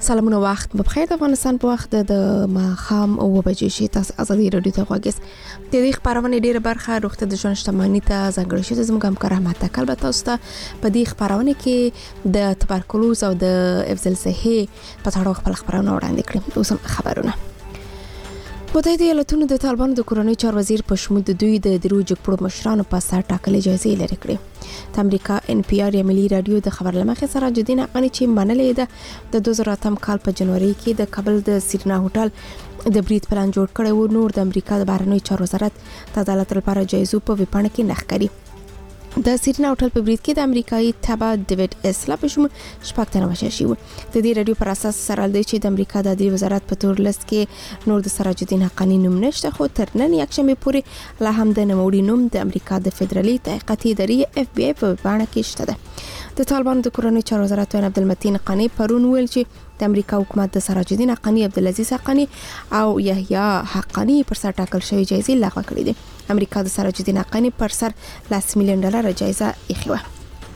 سلامونه وخت بخیر. د افغانستان په وخت د ماښام 9 بجې شي. تاسو ازادي رادیو ته غواګس د دې خبرونه ډیره برخه روغتیا د ژوند شتمنۍ ته ځانګړې شوه. زموږ همکار احمد تکل به تاسو ته په دې خبرونه کې د تبرکلوز او د افضل صحي په اړه خپل خبرونه وړاندې کړم. اوس هم خبرونه. متحده ایالاتونو د طالبانو د کورنۍ چارو وزیر په شمول د دوی د درو جګپړو مشرانو په سر ټاکلې جایزې لري کړې. د امریکا NPR یا ملي رادیو د خبر لمخې سراج الدین حقانی چې منلې ده د 2008 کال په جنوري کې د کابل د سیرنا هوټل د برید پلان جوړ کړی و. نور د امریکا د بهرنیو چارو وزارت د عدالت لپاره جایزو په ویپاڼه کې نښ کړي. د سیرنا هوټل په برید کې د امریکایي تبا ډیوډ اسلا په شمول شپږ تنه وژل شوي. د دې رادیو پر اساس سره دی چې د امریکا د عدالت وزارت په تور لیست کې نور د سراج الدین حقانی نوم نشته، خو تر نن یکشنبه پورې لا هم د نوموړي نوم د امریکا د فدرالي تحقیقاتي ادارې FBI په ویبپاڼه کې شته ده. د طالبانو د کورنۍ چارو وزارت وین عبدالمتین قانی پرون ویل چې د امریکا حکومت د سراج الدین حقانی، عبدالعزیز حقانی او یحیی حقانی پر سر ټاکل شوی جایزې لغوه کړې دي. امریکا د سراج الدین حقانی پر سر $100 میلیون جایزه ایښې وه.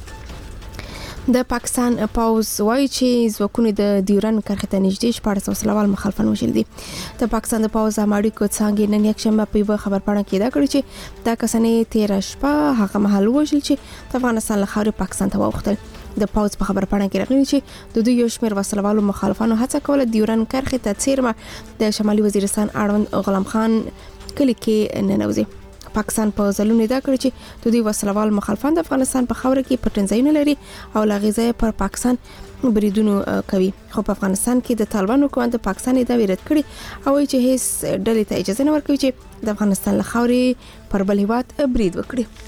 د پاکستان پاوز وایي چې ځواکونه د ډیورن کرښې ته نږدې 1400 وسلوال مخالفان وژل دي. د پاکستان د پاوز اماړي کو څنګه نن یکشنبه په یو خبرپاڼه کې دا کړی چې دا کسانې 13 شپه هغه محل وژل چې د افغانستان له خاورې پاکستان ته واوښتل. د پاوز په خبرپاڼه کې راغلي چې د دوی یو شمېر وسلوالو مخالفانو هڅه کوله ډیورن کرښې ته څیرمه د شمالي وزیرستان اړوند غلام خان کلی کې ننوځي. پاکستان په ځلونه دا کړی چې د دوی وسلوال مخالفان د افغانستان په خاوره کې پټنځایونه لري او لاغیزه پر پاکستان بریدونو کوي. خو په افغانستان کې د طالبانو حکومت د پاکستان ادعا رد کړي او چې هیڅ ډلې ته اجازه نه ورکوي چې د افغانستان له خاورې پر بل هیواد برید وکړي.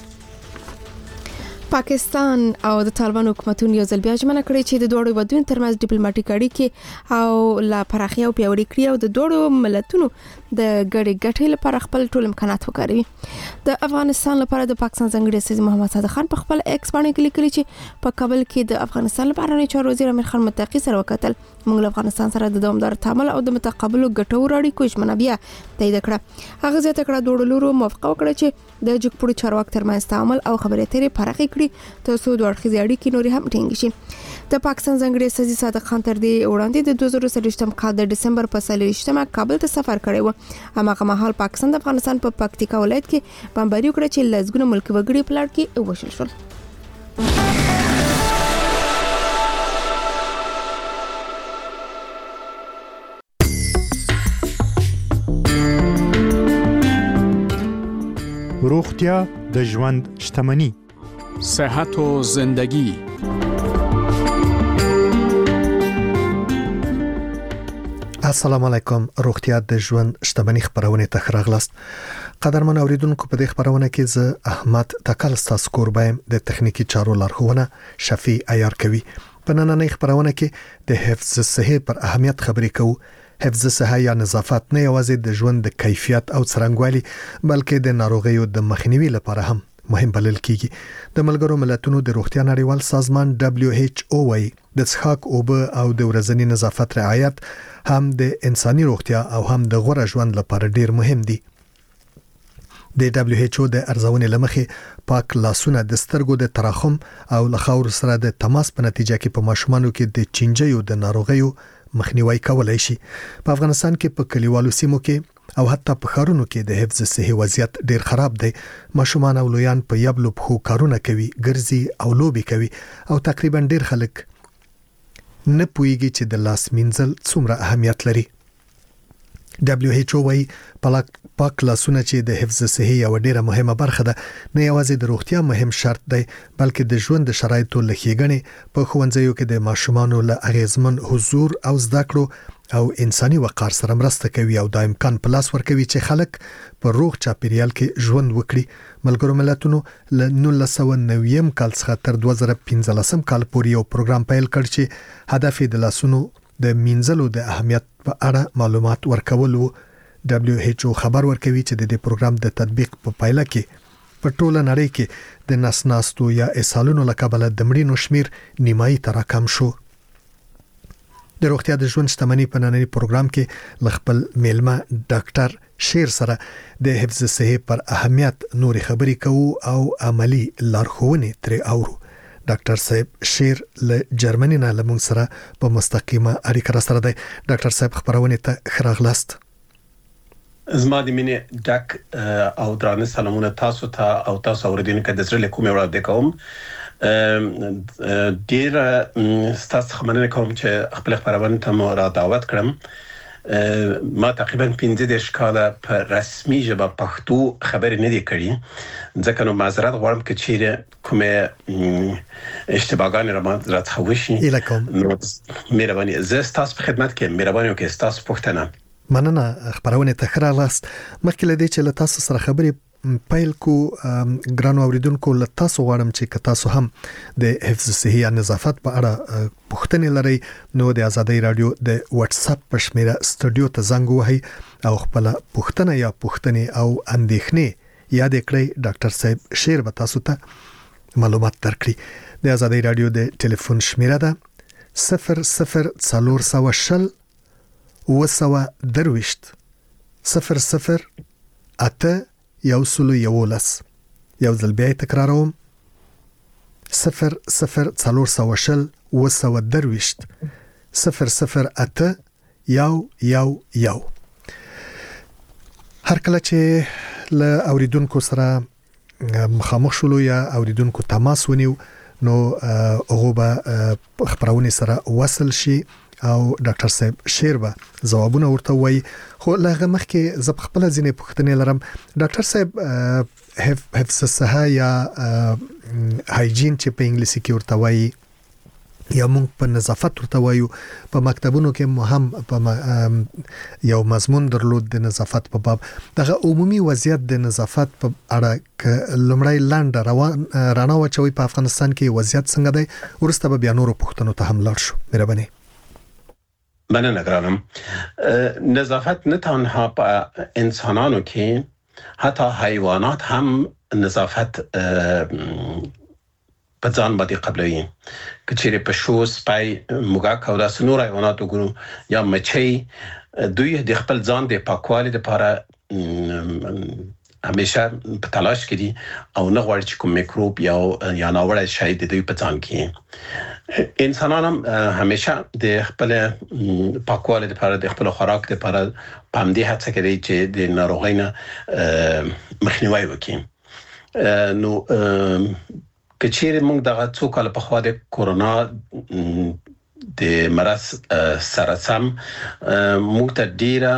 پاکستان او د طالبانو حکومتونو یو ځل بیا ژمنه کړې چې د دوه هیوادونو ترمنځ ډیپلوماټیک اړیکې او لا پراخي او پیاوړي کړي او د دوه ملتونو د ګډې ګټې لپاره خپل ټول امکانات وکاروي. د افغانستان لپاره د پاکستان ځانګړي استازي محمد صادق خان په خپل ایکس باندې لیکلي چې په کابل کې د افغانستان لپاره چارو وزیر امیر خان متقی سره وکتل. موږ له افغانستان سره د دوامدار تعامل او د متقابل ګټورو اړیکو ژمنه بیا تایید کړه. هغه زیاته کړه دوه لورو موافقه وکړه چې د جګپړو چارواکو ترمنځ تعامل او خبرې اترې پراخې کړي ترڅو دوه اړخیزې اړیکې نورې هم ټینګې شي. د پاکستان ځانګړي استازي صادق خان تر دې وړاندې د 2023 کال د ډسمبر په 23 کابل ته سفر کړی و. هماغه مهال پاکستان د افغانستان په پکتیکا ولایت کې بمباري وکړه چې لږونه ملکی وګړي په لړ کې وژل شول. روغتیا د ژوند شتمني. صحت و زندگی. السلام علیکم. روغتیا د ژوند شتمني خبرونه ته راغلاست. قدرمن اوریدونکو، په دې خبرونه کې زه احمد تکل ستاسو کوربایم د تخنیکی چارو لارښوونه شفیع عیار کوي. په نننۍ خبرونه کې د حفظ صحه پر اهمیت خبرې کوو. حفظ صحه یا نظافت نه یوازې د ژوند د کیفیت او څرنګوالي بلکې د ناروغیو د مخنیوي لپاره هم مهم بلل کیږي. د ملګرو ملتونو د روغتیا نړیوال سازمان WHO وايي د څښاک اوبه او د ورځني نظافت رعایت هم د انساني روغتیا او هم د غوړه ژوند لپاره ډیر مهم دي. د WHO د ارزونې لمخې پاک لاسونه د سترګو د تراخم او لخور سره د تماس په نتیجه کې په ماشومانو کې د چینجیو د ناروغیو مخنیوي کولای شي. په افغانستان کې په کلیوالو سیمو کې او حتی په ښارونو کې د حفظ صحي وضعیت ډیر خراب دی. ماشومان او لویان په یبلو په کارونه کوي، ګرځي او لوبي کوي او تقریبا ډیر خلک نه پوهیږي چې د لاس مینځل څومره اهمیت لري. WHO وايي پاک لاسونه چې د حفظ صحي یو ډیره مهمه برخه ده، نه یوازې د روغتیا مهم شرط دی بلکې د ژوند د شرایطو لخیګنې په ښوونځیو کې د ماشومانو له اغیزمن حضور او زده کړو او انساني وقار سره مرسته کوي او د امکان په لاس ورکوي چې خلک په روغ چاپیریال کې ژوند وکړي. ملګرو ملتونو له 1990 کال څخه تر 2015 کال پورې یو پروګرام پیل کړ چې هدف د لاسونو د مینځلو د اهمیت په اړه معلومات ورکول وو. WHO خبر ورکوي چې د دې پروګرام د تطبیق په پایله کې په ټوله نړۍ کې د نسناستو یا اسهالونو له کبله د مړینو شمیر نیمایي ته راکم شو. د روغتیا د ژوند شتمني په نننۍ پروګرام کې لخپل میلمه ډاکټر شیر سره د حفظ صحه پر اهمیت نوري خبرې کوو او عملی لارښوونې ترې اورو. ډاکټر صاحب شیر له جرمني نه لمون سره په مستقیمه اړیکه را سره دی. ډاکټر صاحب خبرونه ته خراغلاست. زما د مینې ډک او درانه سلامونه تاسو ته او تاسو اوریدونکو د زړه له کومه وړاندې کوم. ډیر ستاسو خبرونه کوم چې خپل خبرونه ته مو را دعوت کړم. ما تقریبا 15 کاله په رسمي ژبه پښتو خبرې نه دي کړې، ځکه نو معذرت غواړم که چیرې کومه اشتباهګانې راڅخه وشي. نو مهرباني زه ستاسو په خدمت کې مهرباني وکړئ. ستاسو پوښتنه مننه. خبرونه ته خراغلاست. مخکې له دې چې له تاسو سره خبرې پیل کو ګرانو اوریدونکو له تاسو غواړم چې تاسو هم د حفظ صحي یا نظافت په اړه پوښتنې لرئ نو د آزادۍ رادیو د واتس اپ په شمیره سټوډیو ته زنګ وهئ او خپل پوښتنه یا پوښتنې او اندېښنې یاد کړئ. ډاکټر صاحب شیر به تاسو ته معلومات درکړي. د آزادۍ رادیو د ټلیفون شمیره ده 0040 وسوه درويشت 008 11 یو ځل بیا تکراروم 0040 وسوه درويشت 008 11. هر کله چې له اوریدونکو سره مخامخ شولو یا اوریدونکو تماس ونیو نو هغه به خبرونه سره وصل شي او ډاکټر صاحب شیر به ځوابونه ورته وایي. خو لغه مخکې زه خپل ځینې پوښتنې لرم. ډاکټر صاحب حفظ الصحه یا هایجین چې په انګلیسي کې ورته وایي یا موږ په نظافت ورته وایو، په مکتبونو کې هم په یو مضمون درلود د نظافت په باب. دغه عمومي وضعیت د نظافت په اړه لمړی لاندې رانا وچوي په افغانستان کې وضعیت څنګه دی، ورسته به بیا نورو پوښتنو ته هم لاړ شو. مهرباني. مننه ګرانم. نظافت نه تنها په انسانانو کې، حتی حیوانات هم نظافت په ځان باندې قبلوي. که چیرې په شو سپای موږک او داسې نور حیوانات وګورو یا مچۍ، دوی د خپل ځان د پاکوالي لپاره همیشه په تلاش کې دي او نه غواړي چې کوم میکروب یا ناوړه شی د دوی په ځان کې. انسانان هم همیشه د خپل پاکوالي لپاره د خپل خوراک لپاره پامدې هڅه کوي چې د ناروغۍ نه مخنیوي وکړي. نو کچېره موږ دغه څو کال په خوا د کورونا د مرض سره سم موږ ته ډیره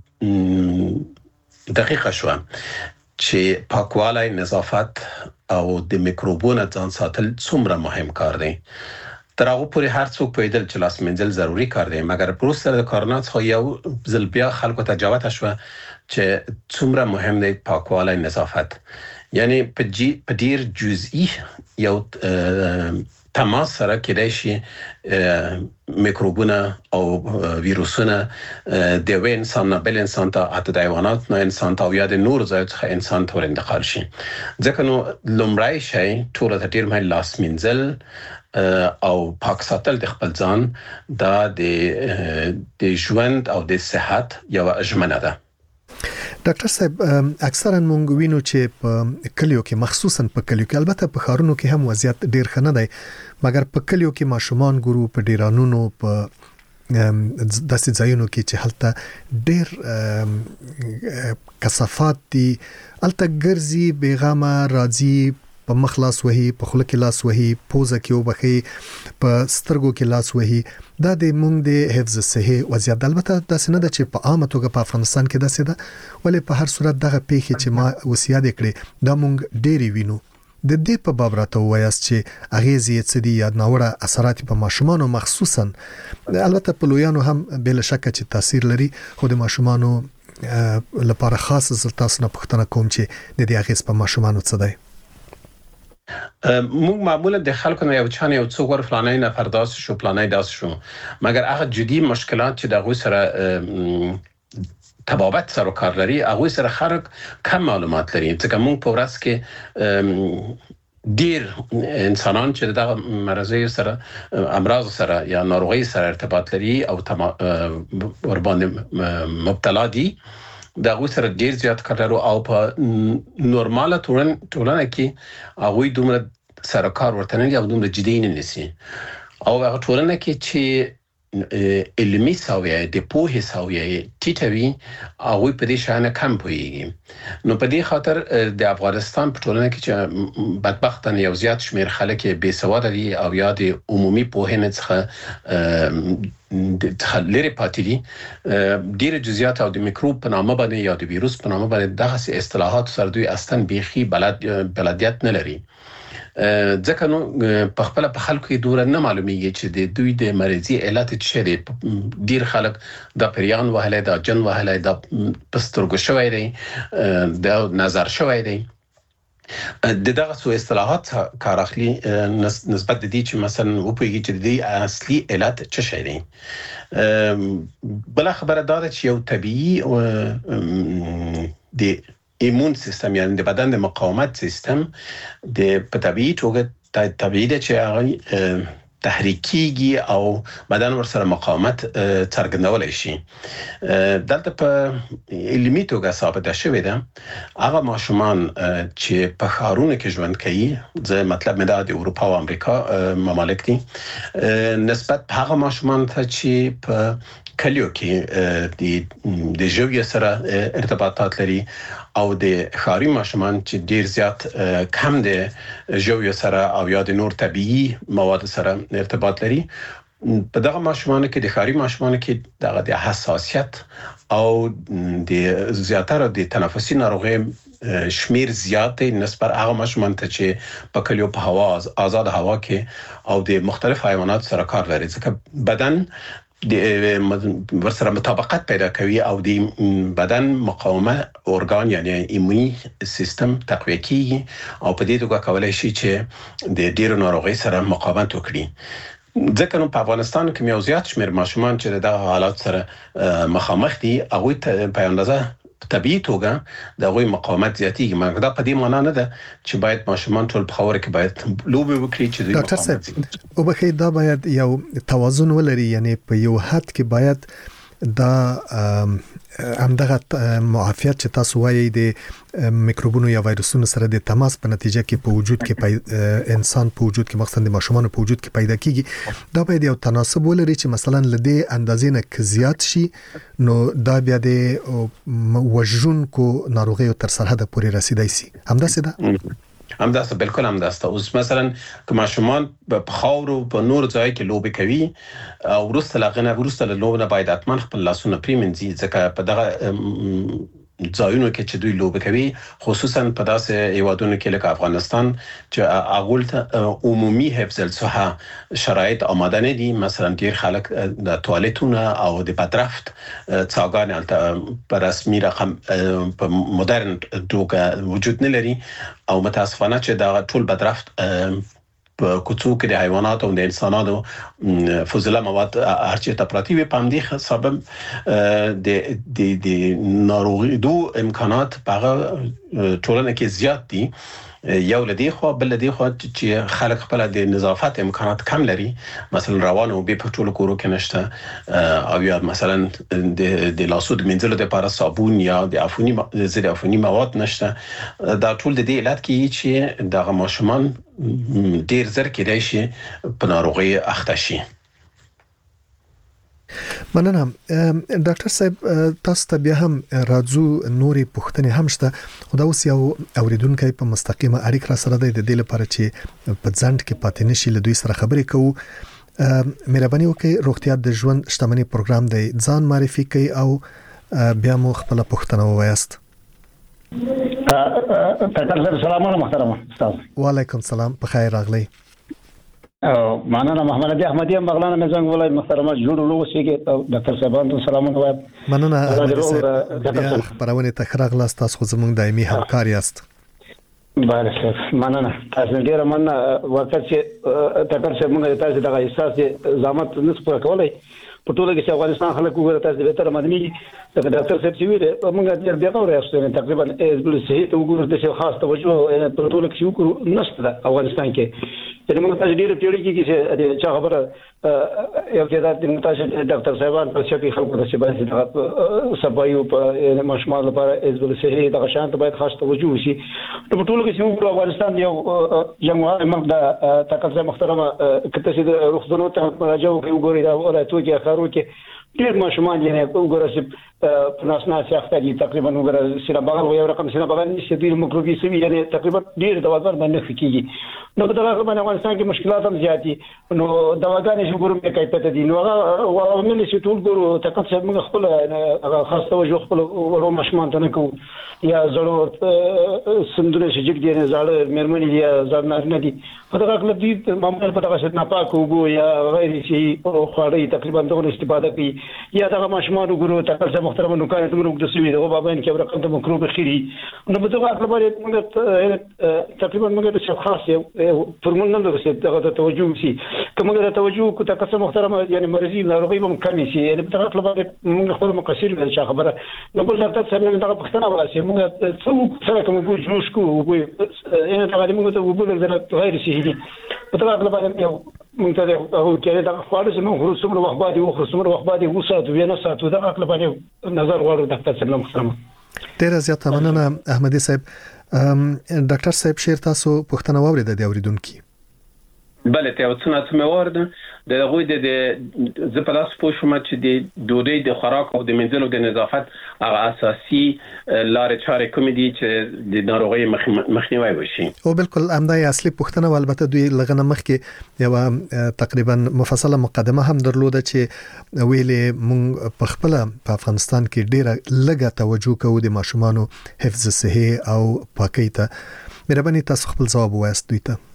دقیقه شو چې پاکوالی، نظافت او د میکروبونو ځان ساتل څومره مهم کار دی. تر هغه پورې هر څوک پوهیدل چې لاس مینځل ضروری کار دی، مګر پروسه د کرونا څخه یو ځل بیا خلکو ته جواب شو چې څومره مهم دی پاکوالی، نظافت. یعنی په ډیر جزئی یو تماس سره کېدای شي میکروبونه او ویروسونه د یو انسان نه بل انسان ته، حتی د حیوانات نه انسان ته او یا د نور ځای څخه انسان ته ورنتقال شي. ځکه نو لومړی شی ټول ته ډیر مهم لاس مینځل او پاک ساتل د خپل ځان دا د ژوند او د صحت یو ژمنه ده. ډاکټر صاحب اکثرا مونږ وینو چې په کلیو کې، مخصوصا په کلیو کې، البته په ښارونو کې هم وضعیت ډیر ښه نه دی، مګر په کلیو کې ماشومان ګورو په ډیرانونو په داسې ځایونو کې چې هلته ډیر کثافات دي، هلته ګرځي بیغامه راځي، په مخ لاس وهي، په خوله کې لاس وهي، پوزه کې وبخي، په سترګو کې لاس وهي. دا د مونږ د حفظ صحي وضعیت البته داسې نه ده چې په عامه توګه په افغانستان کې داسې ده، ولې په هر صورت دغه پیښې چې ما وصیت کړې دا مونږ ډېری وینو. د دې په باب راته وایاست چې اغیزې څه دي یا ناوړه اثرات په ماشومانو مخصوصا، البته په لویانو هم بل شک چې تاثیر لري، خو د ماشومانو لپاره خاص زل تاسو نه پوښتنه کوم چې د دې اغیز په ماشومانو څه دی. موږ معمولا د خلکو نه یو چانه یو څو ور فلانه نفر داس شو، فلانه داس شو، مګر هغه جدي مشکلات چې دغه سره تبابت سره کار لري، هغه سره خلک کم معلومات لري. ځکه موږ په ورځ کې ډیر انسانان چې دغه مرزي سره امراض سره یا ناروغي سره ارتباط لري او ور باندې مبتلا دي، دا سره ډیر زیات کار لري او په نورماله ټولنه کې هغه دومره سره کار ورته نه یو دومره جدي نه نسی او هغه ټولنه کې چې علمي ساویه د پوهې ساویه ټیټوي او په دې شان کم پوهیږي نو په دې خاطر د افغانستان په ټولنه کې چې بدبختانه یو زیات شمیر خلک بې سواده دي او یا د عمومي پوهنې څخه د لري پاتې دي ډېر جزئیات او د میکروب په نامه باندې یا د ویروس په نامه باندې دغه اصطلاحات سره دوی اصلا بيخي بلدیت نه لري ځکه نو په خپل په خلکو کې دوره نه معلومیږي چې د دوی د مرضی علت څه دي ډیر خلک د پریان وهله د جن وهله د پسترګو شوی دی د نظر شوی دی دغه سو اصطلاحات کار اخلي نسبت د دې چې مثلا وپویږي چې د اصلي علت څه شي دی بل خبره دا ده چې یو طبيعي د ایمون سیستم یعنی د بدن د مقاومت سیستم د په طبيعي توګه طبيعي ده چې هغه تحریکيږي او بدن ورسره مقاومت څرګندولای شي دلته په علمي توګه ثابت شوی ده هغه ماشومان چې په ښارونو کې ژوند کوي ځکه مطلب مې د اروپا او امریکا ممالک دي نسبت هغه ماشومان ته چې په کلیو کې د ژوند سره ارتباطات لري او د ښاري ماشومان چې ډیر زیات کم د ژوند سره او یا د نور طبيعي مواد سره ارتباط لري په دغه ماشومان کې د ښاري ماشومان کې دغه د حساسیت او د زیاتره د تنفسي ناروغۍ شمیر زیات نسبت هغه ماشومان ته چې په کلیو په هوا آزاد هوا کې او د مختلف حیوانات سره کار لري ځکه بدن د ورسره مطابقت پیدا کوي او د بدن مقاومه ارګان یعنی ایموني سیستم تقویه کوي او په دې توګه کولای شي چې د ډیرو ناروغۍ سره مقاومت وکړي ځکه نو په افغانستان کې یو زیات شمیر ماشومان چې د حالات سره مخامخ دي هغه ته په اندازه طبيعي توګه د غوي مقاومت زیاتیږي مګر دا په دې معنی نه ده چې باید ماشومان ټول په خاور کې باید لوبي وکړي چې د ډاکټر صاحب او بخې دا باید یو توازن ولري یعنی په یو حد کې باید دا همدغه معافیت چې تاسو وایي د میکروبونو یا وایرسونو سره د تماس په نتیجه کې په وجود کې انسان په وجود کې مخصوصا د ماشومان په وجود کې پیدا کیږي دا باید یو تناسب ولري چې مثلا لدی اندازې نه زیات شي نو دا بیا د وژونکو ناروغیو تر سرحد پورې رسیدای شي همداسې ده همداسته بالکل همداسته اوس مثلا که ماشومان په خاور او په نور ځای کې لوبي کوي او ورسته لوبنه باید حتما خپل لاسونه پریمنځي ځکه په دغه ځایونو کې چې دوی لوبي کوي خصوصا په داسې هیوادونو کې لکه افغانستان چې اغول ته عمومي حفظ الصحه شرایط آماده نه دي مثلا ډیر خلک د توالتونو او د بدرفت څاګانې په رسمي رقم په مدرن توګه وجود نه لري او متاسفانه چې دا ټول بدرفت په کوڅو کې د حیوانات او د انسانانو فضله مواد هرچی ته پراتی وي په همدې سبب د ناروغي دو امکانات په ټولنه کې زیات دي یو لدی خو بل لدی خو چې خلک خپل د نظافت امکانات کم لري مثلا روان او به په ټولو کورو کې نشته او یا مثلا د لاسو د منځلو لپاره صابون یا د عفوني مواد نشته دا ټول د دې علت کې چې دغه ماشومان ډیر زر کېدای شي په ناروغي اخته شي مننه ډاکټر صاحب تاسو ته بیا هم راځو نوري پوښتنې هم شته خو دا اوس یو اوریدونکو په مستقیمه اړیکه را سره د دې لپاره چې په ځند کې پاتې نشي له دوی سره خبرې کوو مهرباني وکړئ روغتیا د ژوند شتمنۍ پروګرام دی ځان معرفي کړئ او بیا مو خپل پوښتنه ووایاست سلام علیکم محترم استاد وعلیکم السلام بخیر راغلی معنا محمد علي احمدي مغلانه مزنګ ولای محترمه جوړ لوسیږي ډاکټر صاحب سلامونه وایم مننه خبرونه تخراغ لاست تاسو زموږ دایمي همکار یاست بله مننه تاسو ډیر مننه وکړ چې ډاکټر صاحب موږ تاسو دغه احساس زحمت نسبت کولای په ټوله کې افغانستان خلک وګورئ تاسو به تر مدني د ډاکټر صاحب چې ویل موږ ډیر بیا نو راځو تقریبا د صحت وګورئ د خاص توجه په ټوله کې وکړو نشته افغانستان کې چې موږ تاسو ډیر پیړۍ کې چې چا خبره یو کې د متاسف ډاکټر صاحبان په شکل خلکو د شباب د صبایو په مشمال لپاره حزب الصحي د شانت باید خاص توجه وشي په ټولو کې چې افغانستان یو جمهوریت ملک د تقاضا محترمه کته چې د روغتونو ته مراجعه وکړي دا ولایتو کې خارو کې ډېر ماشومان یې وګورئ چې په ناسنا سیاحت دي تقریبا وګورئ سینا بغل یو رقم سینا بغل نشي د مکروبي سوي یعنی تقریبا ډېر دواګان باندې فکیږي نو په دغه باندې افغانستان کې مشکلات هم زیاتی نو دواګان چې ګورم کې کیفیت دي نو هغه ومن چې ټول ګورو تقاضا موږ خپل هغه خاص توجه خپل ورو ماشومان ته نه کوو یا زړو سندونه چې جګ دي نه زړه مېرمنې دي زړه نه دي په دغه کله دي معمولا په دغه څه ناپاک وګو یا غیر شي او خاړې تقریبا دغه استفاده کوي یا دغه ماشومان وګورو تقاضا محترمه نو کار ته موږ د سوي دغه بابا ان کې رقم ته مکروب خيري نو په دغه اړه باندې موږ تقریبا موږ د خاص یو فرمول نه درسته دغه توجه شي کومه د توجه کو تقاضا محترمه یعنی مرزي ناروغي هم کمی شي یعنی په دغه اړه باندې موږ خپل مقصر د خبره نو بل ډاکټر صاحب دغه پښتنه وراسي موږ څو سره کوم ګوښ جوش کو یعنی دغه موږ ته وګورل د غیر شي دي په دغه اړه باندې یو موږ ته او کې دا خاص نو خرڅوم وخت باندې وخرڅوم وخت باندې وساتو یا نه ساتو دغه اړه باندې نظر غواړو ډاکټر صاحب محترم ډیر زیات مننه احمدي صاحب ډاکټر صاحب شیر تاسو پښتنه واورید د اوریدونکو بله ته اوسنه څه مورد د غوی د زپلاس پوښوم چې د ډوډۍ د خوراک او د منځلو د نظافت هغه اساسي لارې چارې کوم دي چې د ناروغي مخنیوي وشي او بالکل همدای اصلي پوښتنه والبته دوی لغنه مخکې یو تقریبا مفصله مقدمه هم درلوده چې ویلې مونږ په خپل په افغانستان کې ډیره لږه توجه کوو د ماشومانو حفظ صحي او پاکۍ ته مهرباني تاسو خپل ځواب وایست دوی ته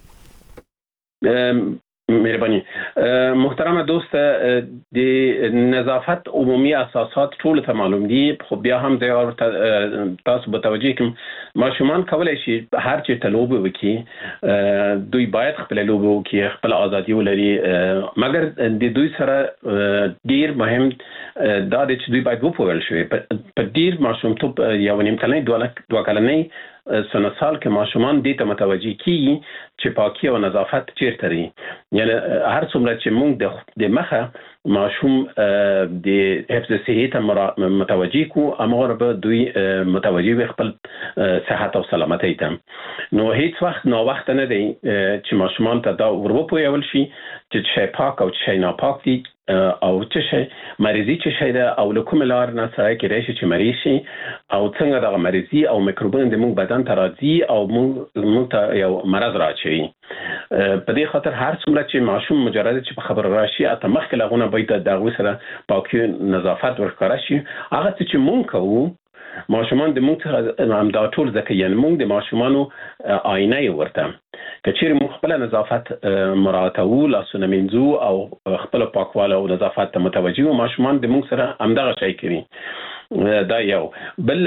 مهرباني محترمه دوست د نظافت عمومي اساسات ټول ته معلوم دي خو بیا هم تاسو به توجه کوم ماشومان کولای شي هر چې تلوب وکي دوی باید خپل لوب وکي خپل ازادي ولري مګر د دوی سره ډیر مهم دا چې دوی باید وپوهل شي په ډیر ماشوم ته یو نیم کلنۍ دوه کلنۍ سنه سال کې ماشومان دې ته متوجي کیږي چې پاکي او نظافت چیرته لري یعنی هر څومره چې موږ د مخه ماشوم د حفظ صحي ته متوجي کو امر به دوی متوجي وي خپل صحت او سلامتۍ ته نو هیڅ وخت نو وخت نه دی چې ماشومان ته دا ورپویول شي چې شي پاک او شي ناپاک دي او چې شي مریضي چې شي دا او له کوم لار نه سره کې راشي چې مریض شي او څنګه د مریضي او میکروبونه د موږ بدن ته راځي او موږ ته یو مرض راځي په دې خاطر هر څومره چې ماشوم مجرد چې په خبر راشي اته مخکې لغونه باید د دغه سره پاکي نظافت ورکړه شي هغه چې موږ کوو ماشومان د موږ هم دا ټول ځکه یعنی موږ د ماشومانو آینه ورته کچېر موږ خپل نظافت مراعاتو لاسونه منځو او خپل پاکواله او نظافت ته متوجي او ماشومان د موږ سره همدغه شی کوي دا یو بل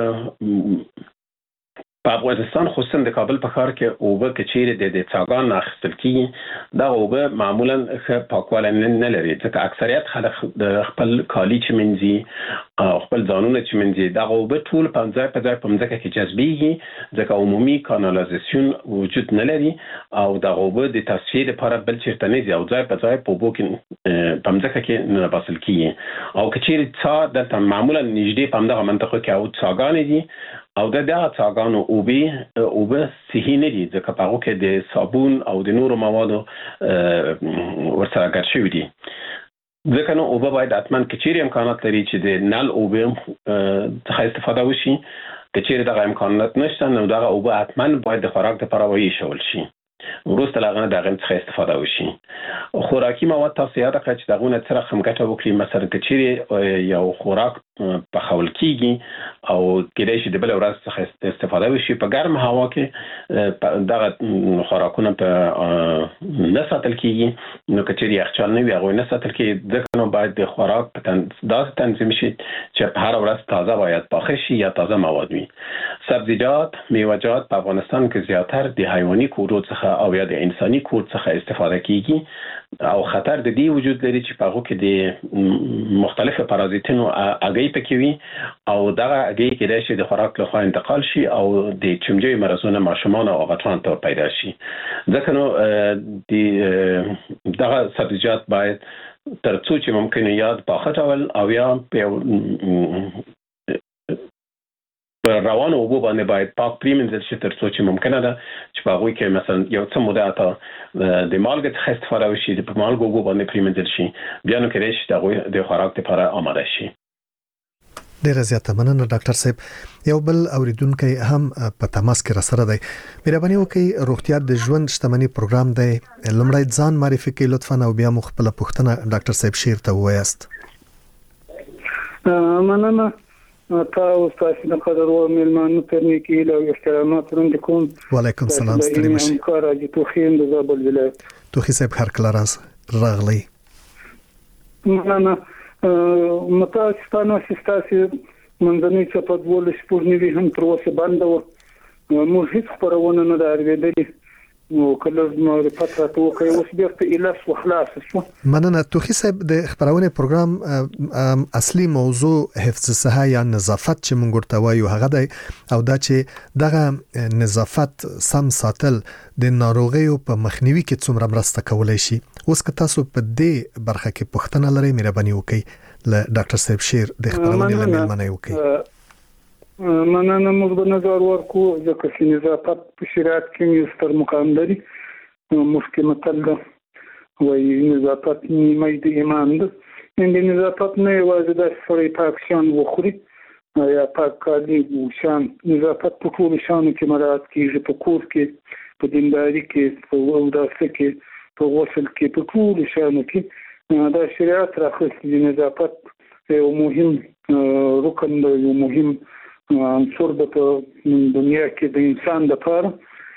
په افغانستان خصوصا د کابل په ښار کې اوبه کچېر د څاګان اخیستل کیږي دا اوبه معمولا ښه پاکواله نه لري ځکه اکثریت خلک د خپل کالی چې منځي او خپل ځانونه چې منځي دا اوبه ټول په ځای په ځمکه کې جذبېږي ځکه عمومي کانالیزاسیون وجود نه لري او دا اوبه د تصفیې لپاره بل چیرته نه ځي او ځای په اوبو کې په ځمکه کې نه باسل کیږي او کچېر څا د معمولا نږدې په دغه منطقه کې او څاګان دي او دغه څاګانو اوبه صحي نه دي ځکه په هغه کې د صابون او د نورو موادو ورسره ګډ شوي دي ځکه نو اوبه باید حتما کچېر امکانات لري چې د نل اوبه څخه استفاده وشي کچېر دغه امکانات نشته نو دغه اوبه حتما باید د خوراک لپاره وایشول شي وروسته لغنه دغه څخه استفاده وشي خوراکي مواد تاسو یاد کړئ چې دغه سره خمګټه وکړي مثلا کچېر یو خوراک په خول کېږي او کېدای شي د بل ورځ څخه استفاده وشي په ګرم هوا کې دغه خوراکونه په نه ساتل کېږي نو کچېر یخچال نه وي هغه نه ساتل کېږي ځکه نو باید د خوراک په داسې تنظیم شي چې په هر ورځ تازه باید پاخه شي یا تازه مواد وي سبزیجات، میوه‌جات په افغانستان کې زیاتره د حیواني کودو څخه او یا د انساني کود څخه استفاده کیږي او خطر د دې وجود لري چې په هغه کې د مختلفو پارازیتونو اگې پکې وي او دغه اگې کې د شي د خوراک له خوا انتقال شي او د چمجي مرزونه ماشومان او غټان ته پیدا شي. ځکه نو د دغه سبزیجات باید ترڅو چې ممکن یاد په خټول او یا په روانو اوبو باندې باید پاک پریمنځل شي ترڅو چې ممکنه ده چې په هغوی کې مثلا یو څه موده د مالګې څخه استفاده وشي د مالګو اوبو باندې پریمنځل شي بیا نو کېدای شي د هغوی د خوراک لپاره آماده شي. ډیره زیاته مننه ډاکټر صاحب. یو بل اوریدونکو هم په تماس کې راسره دی. مهرباني وکړئ روغتیا د ژوند شتمنۍ پروګرام دی. لومړی ځان معرفي کړئ لطفا او بیا مو خپل پوښتنه ډاکټر صاحب شیر ته ووایاست. مننه تاسو د قدر او ملمانو ترنیکی له احترامات وړاندې کوم. وعلیکم السلام. ستړي مشي. همکار اجي توخین د زابل ولایت. توخی صاحب هر کله راغلی. مننه متاسفانه سیستاسي منځنۍ چې په ډول سپورنیوي هم تر اوسه بند و. موږ هیڅ خبرونه نه داروېدلې نو کله نو پاتره تو کوي اوس بیرته الاس وخلاص شو. مننه توخی صاحب. د خبرونه پروګرام اصلي موضوع حفظ صحه یا نظافت چې مونږ ورته وایو هغه دی او دا چې دغه نظافت سم ساتل د ناروغیو په مخنیوي کې څومره مرسته کولای شي. اوس که تاسو په دې برخه کې پوښتنه لرئ مهرباني وکړئ له ډاکټر صاحب شیر د خبرونه لمن مننه وکړئ. مننه موږ به نظر ورکو ځکه چې نظافت په شریعت کې ستر مقام لري. مخکې متل ده وایي نظافت نیمه د ایمان ده. د نظافت نه یوازې د سړی پاک شان وخوري یا پاک کالي وشان. نظافت په ټولو شانو کې مراعات کیږي، په کور کې، په دینداري کې، په اوداسه کې، په غسل کې، په ټولو شانو کې دا شریعت راخستې. نظافت یو مهم رکن دی، یو مهم عنصر د دنیا کې د انسان لپاره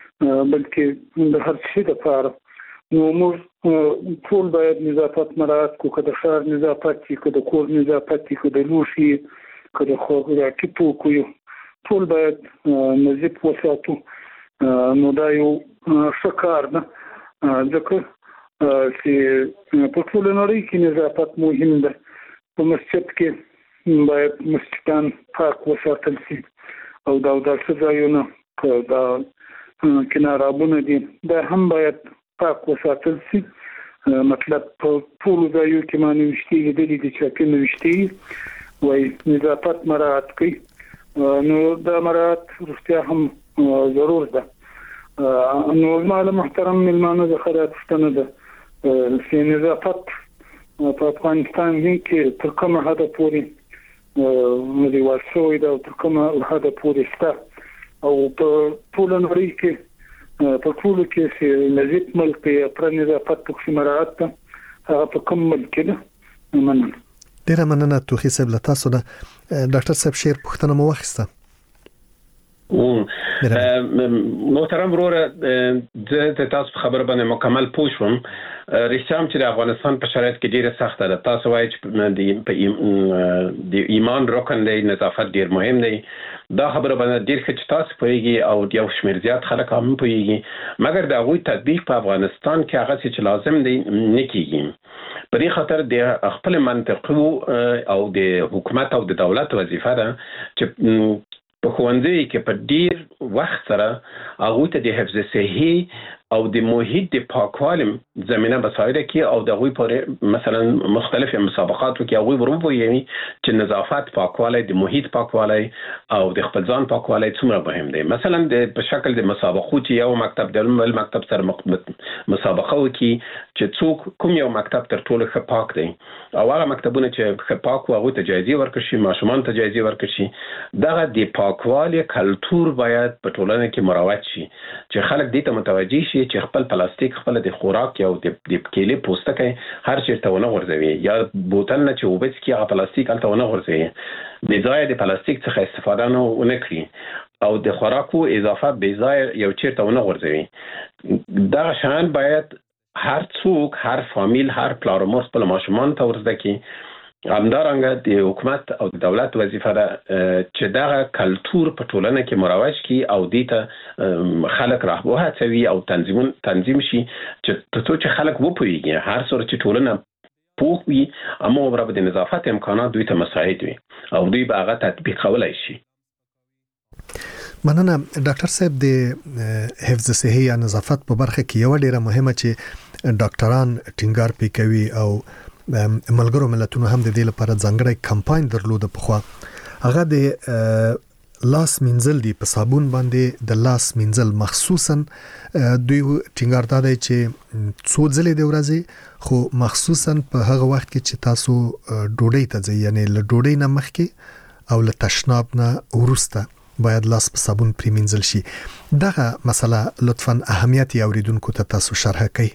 بلکې د هر شي لپاره. نو موږ ټول باید نظافت مراعات کړو، که د ښار نظافت وي، که د کور نظافت وي، که د لوښي، که د خوراکي توکو وي، ټول باید نظیف وساتو. نو دا یو ښه کار ده ځکه چې په ټوله نړۍ کې نظافت مهم ده. په مسجد کې باید مسجدان پاک وساتل شي او دا اوداسه ځایونه که دا کنارابونه دي دا هم باید پاک وساتل شي. مطلب په ټولو ځایو کې ما نوشتي دي چې کې نوشتي وایي نظافت مراعات کړئ. نو دا مراعات رښتیا هم ضرور ده. نو زما محترم ملمانو د خیرات پوښتنه ده چې نظافت په افغانستان کې تر کومه حده پورې مدیوال شوی ده او تر کومه حده پورې شته او په ټوله نړۍ کې په ټولو کې چې نظیف ملک یا پر نظافت پکې مراعات ده هغه په کوم ملک کې ده. مننه. ډیره مننه توخی صاحب له تاسو نه. ډاکټر صاحب شیر پوښتنه مو واخیسته. محترم وروره د تاسو خبر باندې مکمل پوه شوم. رښتیا چې د افغانستان په شرایط کې ډیره سخته ده. تاسو وایي چې د ایمان رکن دی، نظافت ډیر مهم دی. دا خبره باندې ډیر ښه چې تاسو پوهیږئ او یو شمېر زیات خلک هم پوهیږي، مګر د هغوی تطبیق په افغانستان کې هغه چې لازم دی نه کیږي. په دې خاطر د خپل منطقو او د حکومت او د دولت وظیفه ده چې په ښوونځي کې په ډیر وخت سره هغوی ته د حفظ صحي او د محیط د پاکوالي زمینه مساعده کی او د غوي پر مثلا مختلف مسابقات کې هغه ورووي چې نظافت پاکوالی د محیط پاکوالی او د خپل ځان پاکوالی څومره مهم دی. مثلا په شکل د مسابقو چې یو مکتب د مکتب سره مسابقه وکي چې څوک کوم یو مکتب تر ټولو ښه پاک دی او هغه مکتبونه چې ښه پاک او هغه ته جایزه ورکړي، ماشومان ته جایزه ورکړي، دغه د پاکوالی کلچر باید په ټولنه کې مروج شي چې خلک دې ته متوجي شي چې خپل پلاستیک خپل د خوراک یا د کېلې پوستکي هر چیرته ونه غورځوي یا بوتل نه چې وبس کې هغه پلاستیک الته ونه غورځوي، د ځای د پلاستیک څخه استفاده نه ونکړي او د خوراکو اضافه به ځای یو چیرته ونه غورځوي. دا شان باید هر څوک، هر فامیل، هر پلار او مور خپل ماشومان ته ورزده کړي همدارنګه د حکومت او د دولت وظیفه ده چې دغه کلچر په ټولنه کې مروج کی او دیته خلک راهبه هڅوي او تنظیم شي چې خلک وپوهیږي هر څور چې ټولنه پوه وي اما برابر د نظافت امکانات دوی ته مساعد وي او دوی به هغه تطبیق کولای شي. مننه ډاکټر صاحب د حفظ صحي یا نظافت په برخه کې یو ډیره مهمه چې ډاکټران ټینګار پې کوي او ملګرو ملتونو هم د دې لپاره ځانګړی کمپاین درلوده په خوا هغه د لاس مینځل دی په صابون باندې د لاس مینځل مخصوصا دوی ټینګار دادی چې څو ځلې د ورځې خو مخصوصا په هغه وخت کې چې تاسو ډوډۍ ته ځئ یعنی له ډوډۍ نه مخکې او له تشناب نه وروسته باید لاس په صابون پریمنځل شي. دغه مسله لطفاً اهمیت اوریدونکو ته تاسو شرح کړئ.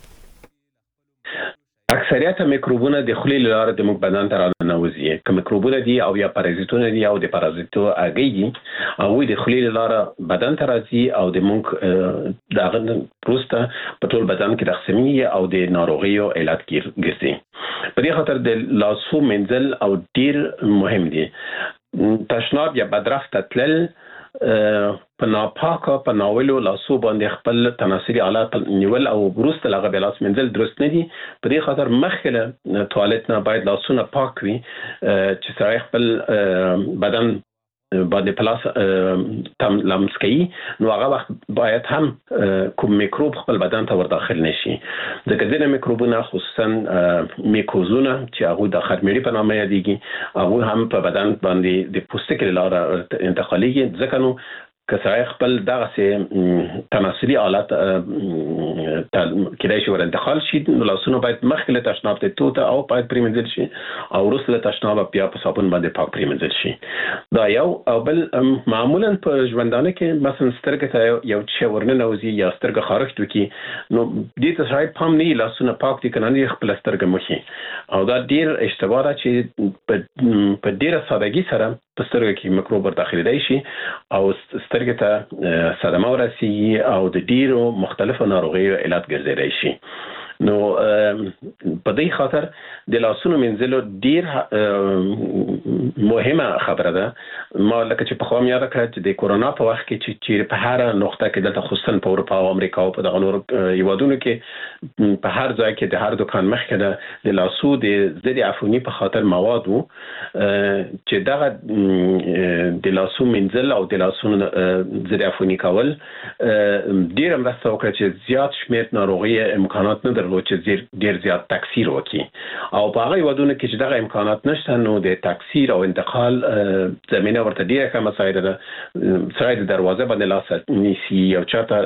اکثریت میکروبونه د خولې له لارې د موږ بدن ته راننوځي. که میکروبونه دي او یا پارازیتونه دي او د پارازیتو اگې دي او د خولې له لارې بدن ته راځي او د موږ دغه پروسته په ټول بدن کې تقسیمي او د ناروغیو علت ګرځي. په دې خاطر د لاسو منځل او ډیر مهم دي. تشناب یا بدرفت تتلل په ناپاکه په ناولو لاسو باندې خپل تناسلي آلات نیول او وروسته لغه بلاس منځل درست نه دي. په دې خاطر مخکله توالت نه باید لاسونه پاک وي چې سړی خپل بدن باندې پلاس تم لمس کوي نو هغه وخت باید هم کوم میکروب خپل بدن ته ور داخل نشي. ځکه ځینې میکروبونه خصوصا میکوزونه چې هغه د خرمېړي په نامه یادېږي هغه هم په بدن باندې د پوستکي له لارې انتقالېږي. ځکه نو که سړی خپل دغه سي تناسلي آلات کېدای شي ور انتقال شي نو لاسونه باید مخکې له تشناب ته توته او پاک پریمنځل شي او وروسته له تشناب بیا په صابون باندې پاک پریمنځل شي. دا یو او بل معمولا په ژوندانه کې مثلا سترګې ته یو څه ورننوځي یا سترګه خارښت وکړي نو دې ته سړی پام نه لاسونه پاک دي کنه نه خپل سترګه مخي او دا ډیر اشتباه ده چې په ډیره سادهګي سره په سترګه کې میکروب ور داخلي شي او سترګې ته صدمه ورسیږي او د ډیرو مختلفو ناروغیو علت ګرځیدای شي. نو په دې خاطر د لاسونو منځلو ډیر مهمه خبره ده. ما لکه چې په خو یاد کړم چې د کورونا په وخت کې چې په هر نقطه کې د خصوصا په اروپا او امریکا او په دغه نور هیوادونو کې په هر ځای کې د هر دکان مخکې د لاسو د ضد عفونی په خاطر مواد وو چې دغه د لاسو منځل او د لاسونو ضد عفونی کول ډیر مرسته وکړه چې زیات شمیر ناروغي امکانات نه درلود چې ډیر زیات تکثیر وکړي او په هغه ودونه کې چې دغه امکانات نشته نو د تکثیر او انتقال زمينه ورته ډیره کمه سایده ده. سړی د دروازه باندې لاس نیسي او چاته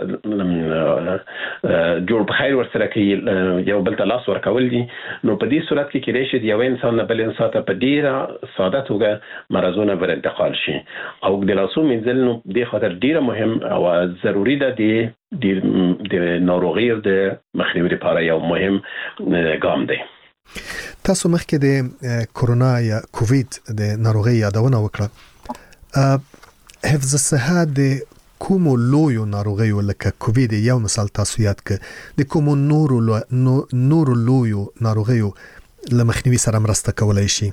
جوړ په خیر ورسره کوي یو بل ته لاس ورکول دي نو په دې صورت کې کېدای شي یو انسان نه بل انسان ته په ډیره ساده توګه مرزونه ور انتقال شي او د لاسو منځل نو د خاطر ډیره مهم او ضروری ده د ناروغیو د مخنیوي لپاره یو مهم ګام دی. تاسو مخکې د کورونا یا کووید د ناروغي یادونه وکړه. حفظ الصحه د کومو لویو ناروغیو لکه کووید یو مثال تاسو یاد ک د کومو نورو لویو ناروغیو لمخنیوي سره مرسته کولای شي؟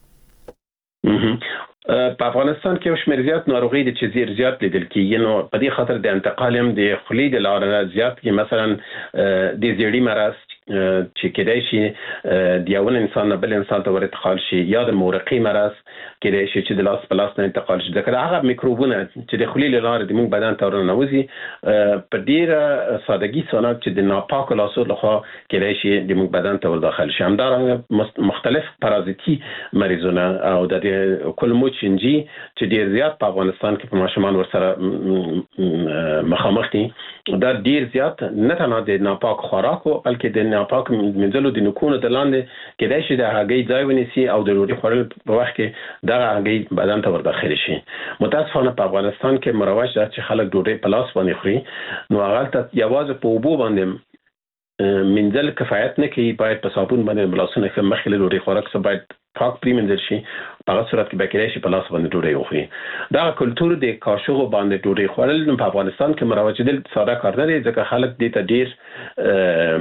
په افغانستان کې شمېر زیات ناروغي د چې زیات لیدل کېږي نو په دې خاطر د انتقال هم د خولې د لارې زیات کې مثلا د زیړی مرض چې کېدای شي د یو انسان نه بل انسان ته ور انتقال شي یا د مورقي مرض کېدای شي چې د لاس په لاس نه انتقال شي. ځکه هغه میکروبونه چې د خولې له لارې د موږ بدن ته ورننوځي په ډیره سادهګي سره چې د ناپاکو لاسو لخوا کېدای شي د موږ بدن ته ور داخل شي. همدارنګه مختلف پارازیتي مریضونه او د کولموچینجي چې ډیر زیات په افغانستان کې په ماشومان ورسره مخامخ دي دا ډیر زیات نه تنها د ناپاک خوراکو بلکې د ناپاک منځلو د نکونو د لاندې کېدای شي د هګۍ ځای ونیسي او د ډوډۍ خوړل په وخت کې دا هګۍ بدن ته ور داخل شي. متاسفانه په افغانستان کې مروج ده چې خلک ډوډۍ په لاس باندې خوري نو هغه ته یوازې په اوبو باندې منځل کفایت نه کوي. باید په صابون باندې بلاسونه کې مخکې ډوډۍ خوراک څخه باید پاک پریمنځل شي په هغه صورت کې به کېدای شي په لاس باندې ډوډۍ وخوري. دا کلچر د کاشوغو باندې ډوډۍ خوړل په افغانستان کې مروج دي ساده کار نه دی ځکه خلک دې ته ډیر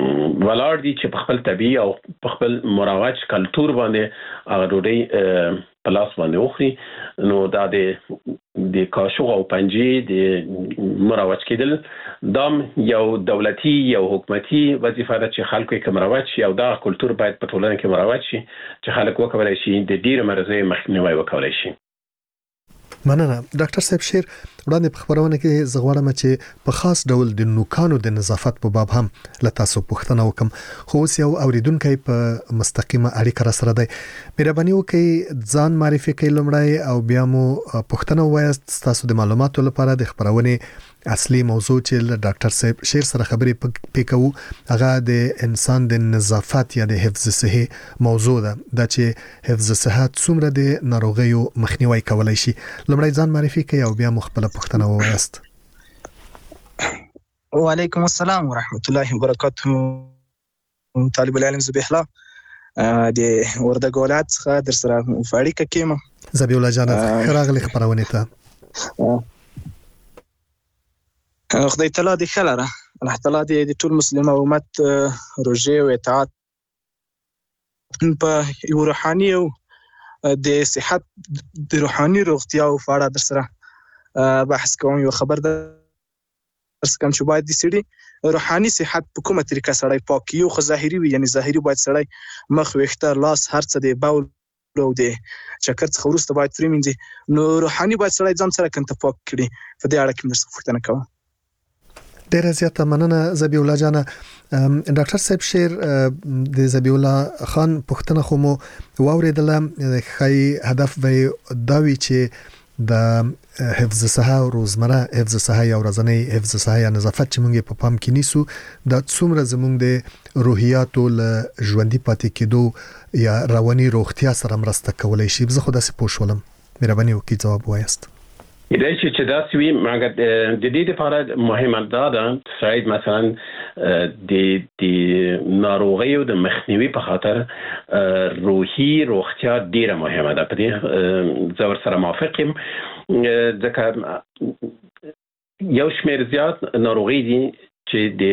ولاړ دي چې په خپل طبيعي او په خپل مروج کلچر باندې هغه ډوډۍ په لاس باندې وخوري. نو دا د کاشوغ او پنجي د مروج کېدل دا یو دولتي یو حکومتي وظیفه ده چې خلکو یې مروج شي او دا کلچر باید په ټولنه کې مروج شي چې خلک وکولای شي د ډیرو مرزونو مخنیوي وکولای شي. مننه ډاکټر صاحب شیر. وړاندې په خبرونه کې زغواړم چې په خاص ډول د نوکانو د نظافت په باب هم لتاسو پوښتنه وکم، خو اوس یو اوریدونکو په مستقیمه اړیکه را سره دی. مهرباني وکړئ ځان معرفي کړئ لمړی او بیا مو پوښتنه وایست. تاسو د معلوماتو لپاره د خبرونه اصلي موضوع چې ډاکټر صاحب شیر سره خبرې پکاو هغه د انسان د نظافت یا د حفظ صحه موضوع ده، دا چې حفظ صحت څومره د ناروغیو مخنیوي کولای شي. لمړی ځان معرفي کړئ او بیا مو خپل پوښتنه وایست. وعلیکم السلام ورحمت الله وبرکاته. طالب العلم ذبیح الله د وردګ ولایت څخه در سره اړیکه کوم. ذبیح الله جان خراغلی خبرونه ته خدای تعالی دې خلره الله تعالی دې ټول مسلمان امت روزه او اطاعت په یو روحاني او د صحت د روحاني روغتیا او فاړه در سره بحث کوم. یو خبر درس کوم چې باید د سړي روحاني صحت په کومه طریقه سړی پاک یو خو ظاهري وي، یعنی ظاهري باید سړی مخ ویښته لاس هر څه دی باول او د چکر څخه وروسته باید پرېمینځي. نو روحاني باید سړی ځان سره کنته پاک کړي. په دې اړه کې موږ پوښتنه کوو. ډیره زیاته مننه ذبیح الله جان. ډاکټر صاحب شیر د ذبیح الله خان پوښتنه خو مو واوریدله. خی هدف وي دا وی چې د حفظ صحه او روزمره حفظ صحه یا ورځنی حفظ صحه یا نظافت چې موږ په پام کې نیسو د څومره زموږ د روحیاتو له ژوندۍ پاتې کېدو یا رواني روغتیا سره مرسته کولای شي. زه خو داسې پوښولم، مهرباني وکړئ ځواب وایست. دا چې دا سوي مګر د دې لپاره مهمه ده شاید مثلا د ناروغیو د مخنیوي په خاطر روحي روغتیا ډیره مهمه ده. په دې زور سره موافقم، ځکه یو شمېر زیات ناروغي دي چې د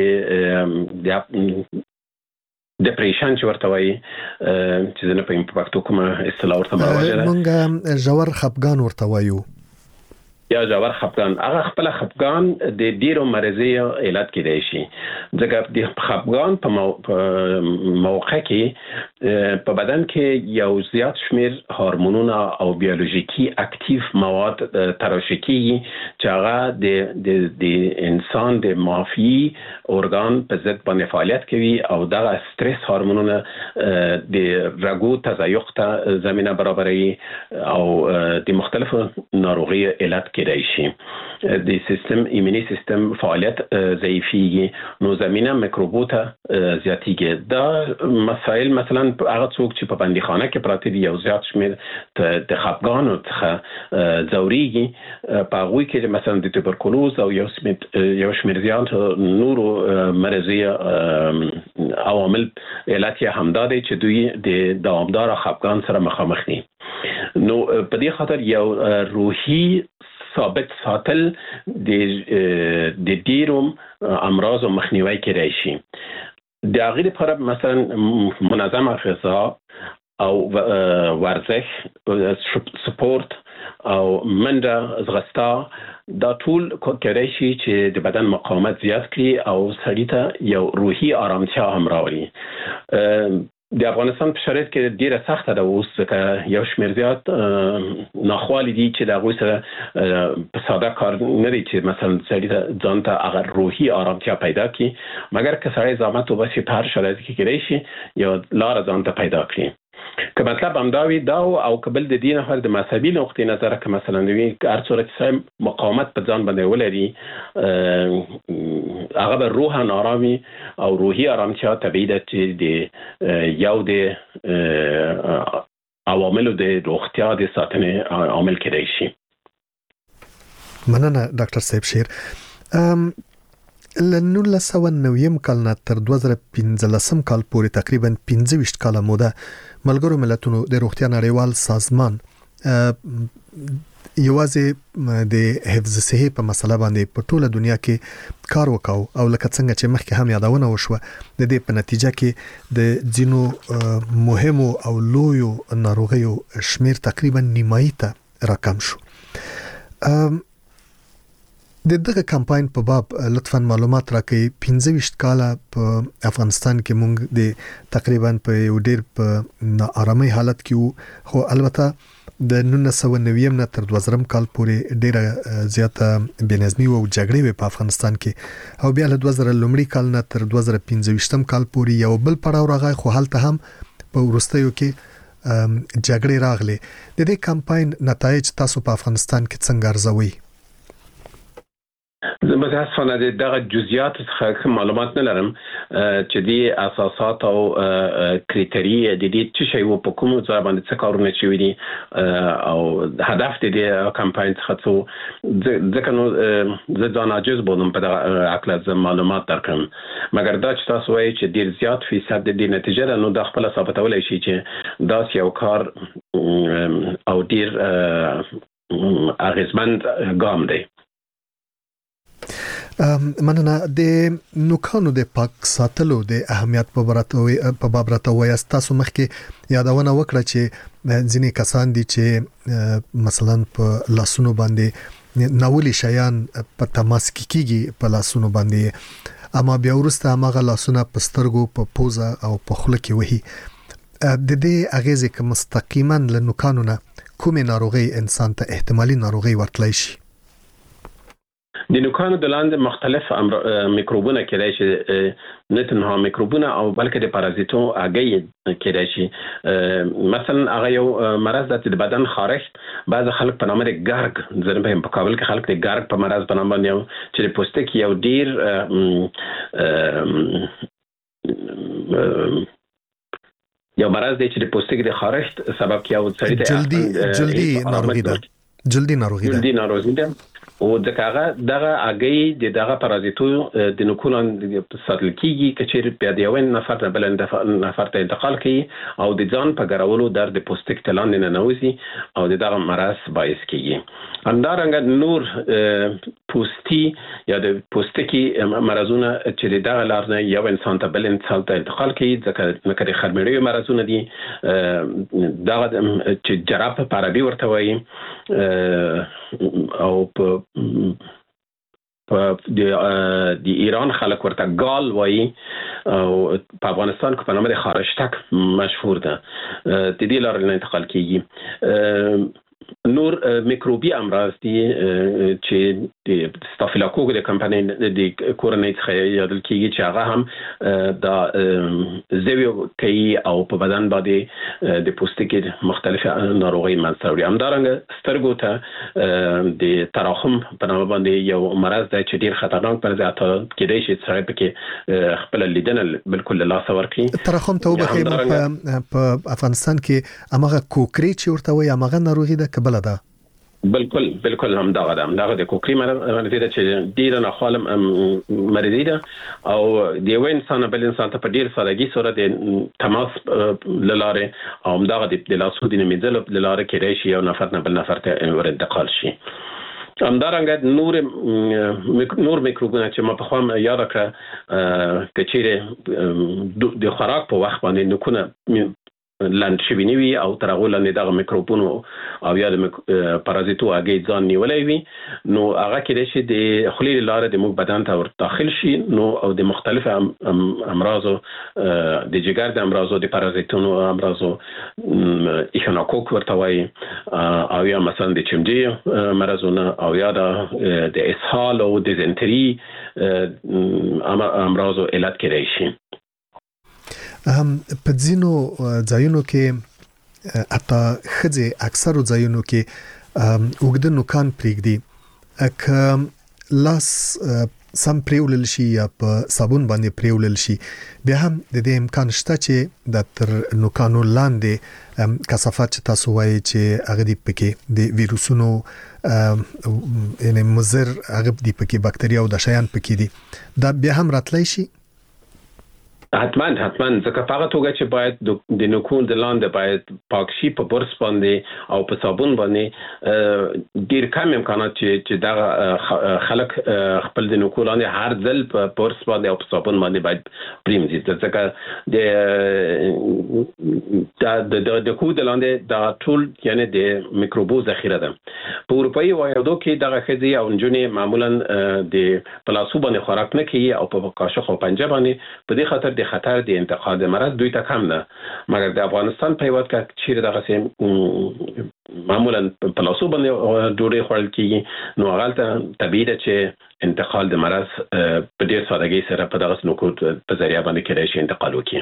ډیپریشن چې ورته وایي چې نه په پښتو کومه اصطلاح ورته مراجعه ده، مونږ ژور خپګان ورته وایو یا ژور خپګان. هغه خپل خپګان د ډیرو مرزي علت کېدای شي، ځکه د خپګان په موقع کې په بدن کې یو زیات شمیر هورمونونه او بیولوژیکي اکټیو مواد ترشح کیږي چې هغه د انسان د معافي ارګان په ضد باندې فعالیت کوي او دغه استرس هورمونونه د رګو تضایق ته زمينه برابروي او د مختلفو ناروغیو علت کېدای شي. د سیستم ایمني سیستم فعالیت ضعیفیږي، نو زمينه میکروبوته زیاتیږي. دا مسائل مثلا هغه څوک چې په بندیخانه کې پراته دي یو زیات شمیر د خپګان او ځوريږي، په هغه کې مثلا د توبرکلوز او یو شمیر زیات نورو مرضی عوامل علت یې همدا دی چې دوی د دوامدار خپګان سره مخامخ دي. نو په دې خاطر یو روحي ثابت ساتل د ډیرو امراض او مخنیوي کېدای شي. د هغې لپاره مثلا منظمه غذا او ورزش، سپورت او منډه، ځغستا، دا ټول کېدای شي چې د بدن مقاومت زیات کړي او سړی ته یو روحي آرامتیا هم راوړي. د افغانستان په شرایط کې ډیره سخته ده اوس، ځکه یو شمیر زیات ناخوالي دي چې د هغوی سره په ساده کار نه دی چې مثلا سړي ته ځان ته هغه روحي آرامتیا پیدا کړي، مګر که سړی زحمت وباسي په هر شرایط کې کېدای شي یو لاره ځان ته پیدا کړي. که مطلب همداوي دا او قبل د دین هر د مذهبي نقطې نظر که مثلا وي هر صورت سره مقاومت په ځان باندې ولري، هغه به روحاً آرامي او روحي آرامتیا طبیعي ده چې د یو د عواملو د روغتیا د ساتنې عامل کېدای شي. مننه ډاکټر صاحب شیر. له 1990 کال نه تر 2015 کال پورې تقریبا 25 کاله موده ملګرو ملتونو د روغتیا نړیوال سازمان یوازې د حفظ صحي په مسله باندې په ټوله دنیا کې کار وکاو او لکه څنګه چې مخکې هم یادونه وشوه د دې په نتیجه کې د ځینو مهمو او لویو ناروغیو شمیر تقریبا نیمایي ته راکم شو. د دغه کمپاین په باب لطفاً معلومات راکړئ. 15 کاله په افغانستان کې مونږ د تقریبا په یو ډیر په ناارامۍ حالت کې وو، خو البته د 1990 نه تر 2000 کال پورې ډیره زیاته بېنظمي او جګړې وې په افغانستان کې، او بیا له 2000 لومړي کال نه تر 2015 کال پورې یو بل پړاو راغی، خو هلته هم په وروستیو کې جګړې راغلي. د دې کمپاین نتایج تاسو په افغانستان کې څنګه ارزوي؟ زه متاسفانه دغه جزئیات څخه معلومات نه لرم چې د اساسات او کریټری د دې چې شی و په کوم ځای باندې څه کارونه شوي دي او هدف د کمپاین څخه څه ځکه نو زه ځان عاجز بودم په دغه عقل معلومات درکم، مګر دا چې تاسو وایي چې ډیر زیات فیصد د دې نتیجه ده، نو د خپل ثابتولای شي چې دا یو کار او ډیر اغیزمند ګام دی. مننه. د نوکانو د پاک ساتلو د اهمیت په باب راته وایاست. تاسو مخکې یادونه وکړه چې ځینې کسان دي چې مثلا په لاسونو باندې ناولي شیان په تماس کې کیږي په لاسونو باندې، اما بیا وروسته هغه لاسونه په سترګو، په پوزه او په خوله کې وهي. د دې اغیزې که مستقیما له نوکانو نه کومې ناروغي انسان ته احتمالي ناروغي ورتلای شي؟ د نوکانو د لاندې مختلف میکروبونه کېدای شي، نه تنها میکروبونه او بلکې د پارازیتو اگې کېدای شي. مثلا هغه یو مرض د بدن خارښت، بعض خلک په نامه د ګرګ، زه په کابل کې خلک د ګرګ په مرض په نامه باندې چې د پوستکي یو ډیر یو مرض دی چې د پوستکي د خارښت سبب کوي او سړی ته جلدي ناروغي ده او دغه اگې دغه پارازیتو د نوکونو ساتل کیږي چې په د یو نفر نه بل نفر ته انتقال کوي او د ځان په ګرولو در د پوستک تلان نه نوځي او دغه مرض باعث کیږي. همدارنګه نور پوستی یا د پوستکي مرزونه چې دغه لار نه یو انسان ته بل انسان ته انتقال کوي، ځکه د خرمېړیو مرزونه دي دغه چې جراب په عربي ورته وایي او د ایران خلک ورته ګال وایي او په افغانستان کې په نامه د خارشتک مشهور ده، د دې لارې نه انتقال کیږي. نور میکروبي امراض دي چې د ستافیلوکوک د کمپنۍ د کورنۍ څخه یادل کیږي چې هغه هم د زویو کوي او په بدن باندې د پوستکي مختلف ناروغي منځته وړي. همدارنګه سترګو ته د تراخم په نامه باندې یو مرض دی چې ډیر خطرناک مرض دی، کېدای شي چې پکې خپل لیدنه بالکل له لاسه ورکړي. تراخم ته وبخې په افغانستان کې هغه کوکری چې ورته وایي هغه ناروغي ده بل ده؟ بالکل هم دغه د کوکری مرض ده چې ډیر نه خالم مرضی ده او د یو انسان بل انسان ته په ډیر سادهګي سره د تماس لاره او دغه د لاسو د نمیدل لاره کېدای شي یو نفر نه بل نفر ته ور انتقال شي. همدارنګه نور میکروبونه چې ما په خوا یاد کړه کچېره د خوراک په وخت باندې نکونه لاند شوی نیوي او تر هغه لاندې دغه میکروبونو او یا د پارازیتو اگې ځان نیولای وي، نو هغه کېدای شي د خولې لاره د موږ بدن ته ور داخل شي، نو او د مختلف امراضو د جګر د امراضو د پارازیتونو امراضو ایخنوکوک ورته وایي او یا مثلا د چمجي مرزونه او یا د اسهال او د دیزنتری امراضو علت کېدای شي. په ځینو ځایونو کې حتی ښځې اکثرو ځایونو کې اوږده نوکان پرېږدي، که لاس سم پرېولل شي یا په صابون باندې پرېولل شي بیا هم د دې امکان شته چې د تر نوکانو لاندې کثافات چې تاسو وایي چې هغه دي پکې د ویروسونو یعنې مضر هغه دي پکې، باکتریا او د شیان پکې دي، دا بیا هم راتلی شي؟ حتما ځکه په هغه توګه چې باید د نوکون د لاندې باید پاک شي په برس باندې او په صابون باندې ډیر کم امکانات چې دا خلک خپل د نوکون لاندې هر ځل په برس باندې او په صابون باندې باید پریمزي ځکه د کود لاندې دا ټول یعنی د میکروبو ذخیره ده. په اروپאי هیوادو کې دغه خځې او نجونې معمولا د پلاسو باندې خوراک نه کوي او په قاشق او پنجه باندې په دې خاطر د خطر د انتقال د مرض دوی ته کم ده. مګر د افغانستان په هیواد کې چې دغه معمولا په لاسو باندې ډوډۍ خوړل کیږي نو هغه طبيعي ده چې انتقال د مرض په ډیر سادهګۍ سره په دغه نکوت په ذریعہ باندې کېدای شي انتقال وکړي.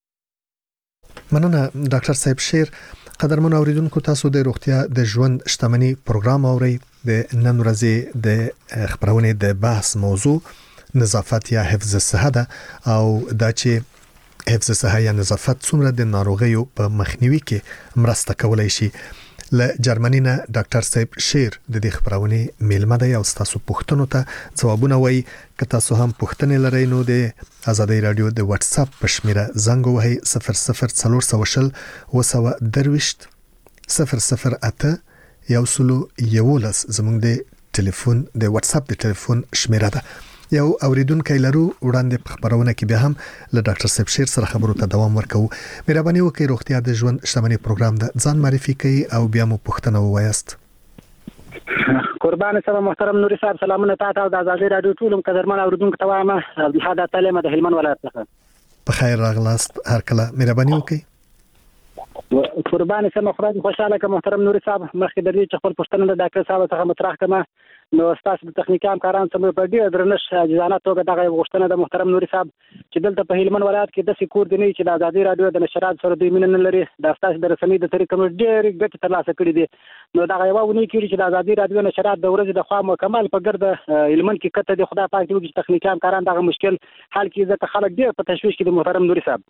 مننه ډاکټر صاحب شیر. قدرمن اوریدونکو تاسو د روغتیا د ژوند شتمنۍ پروګرام اورئ. د نن ورځې د خبرونه د بحث موضوع نظافت یا حفظ صحه ده او دا چې حفظ صحه یا نظافت څومره د ناروغیو په مخنیوي کې مرسته کولای شي. له جرمني نه ډاکټر صاحب شیر د دې خبرونه میلمه دی او تاسو پوښتنو ته ځوابونه وایي. که تاسو هم پوښتنې لرئ نو د آزادۍ رادیو د واتس اپ په شمیره زنګ وهئ 00400 222 008 111 زموږ د ټلیفون د واتس اپ د ټلیفون شمیره ده. یو اوریدونکو لرو وړاندې په خبرونه کې به هم له ډاکټر صاحب شیر سره خبرو ته دوام ورکوو. مهرباني وکړئ روغتیا د ژوند شتمنۍ پروګرام د ځان معرفي کړئ او بیا مو پوښتنه ووایاست. قربان سره محترم نوري صاحب سلامونه تاسو د آزادۍ رادیو ټول قدرمن اوریدونکو ته وایم. عبدالحاد تعلیم د هلمند ولایت څخه په خیر راغلاست. هر کله مهرباني وکړئ. قربان سره خدای خوشاله که محترم نوري صاحب مخکې د دې چې خپل پوښتنه د ډاکټر صاحب څخه مطرح کړم نو تاسو د تخنیکی همکاران سره په ډیر درنښت اجازه توګه دغه غوښتنه د محترم نوري صاحب چې دلته په هلمند ولایت کې د سکور دی چې د آزادۍ رادیو د نشرات سره دوی مين نه لري د تاسو د رسنۍ د طریقو ډیر ګټه ترلاسه کړې دي. نو دغه یو ونی کړي چې د آزادۍ رادیو نشرات د ورځې د خوا مکمل په ګرد هلمند کې کته د خدای پاک دی چې تخنیکی همکاران دغه مشکل حل کړي ځکه خلک ډیر په تشویش کې د محترم نوري صاحب.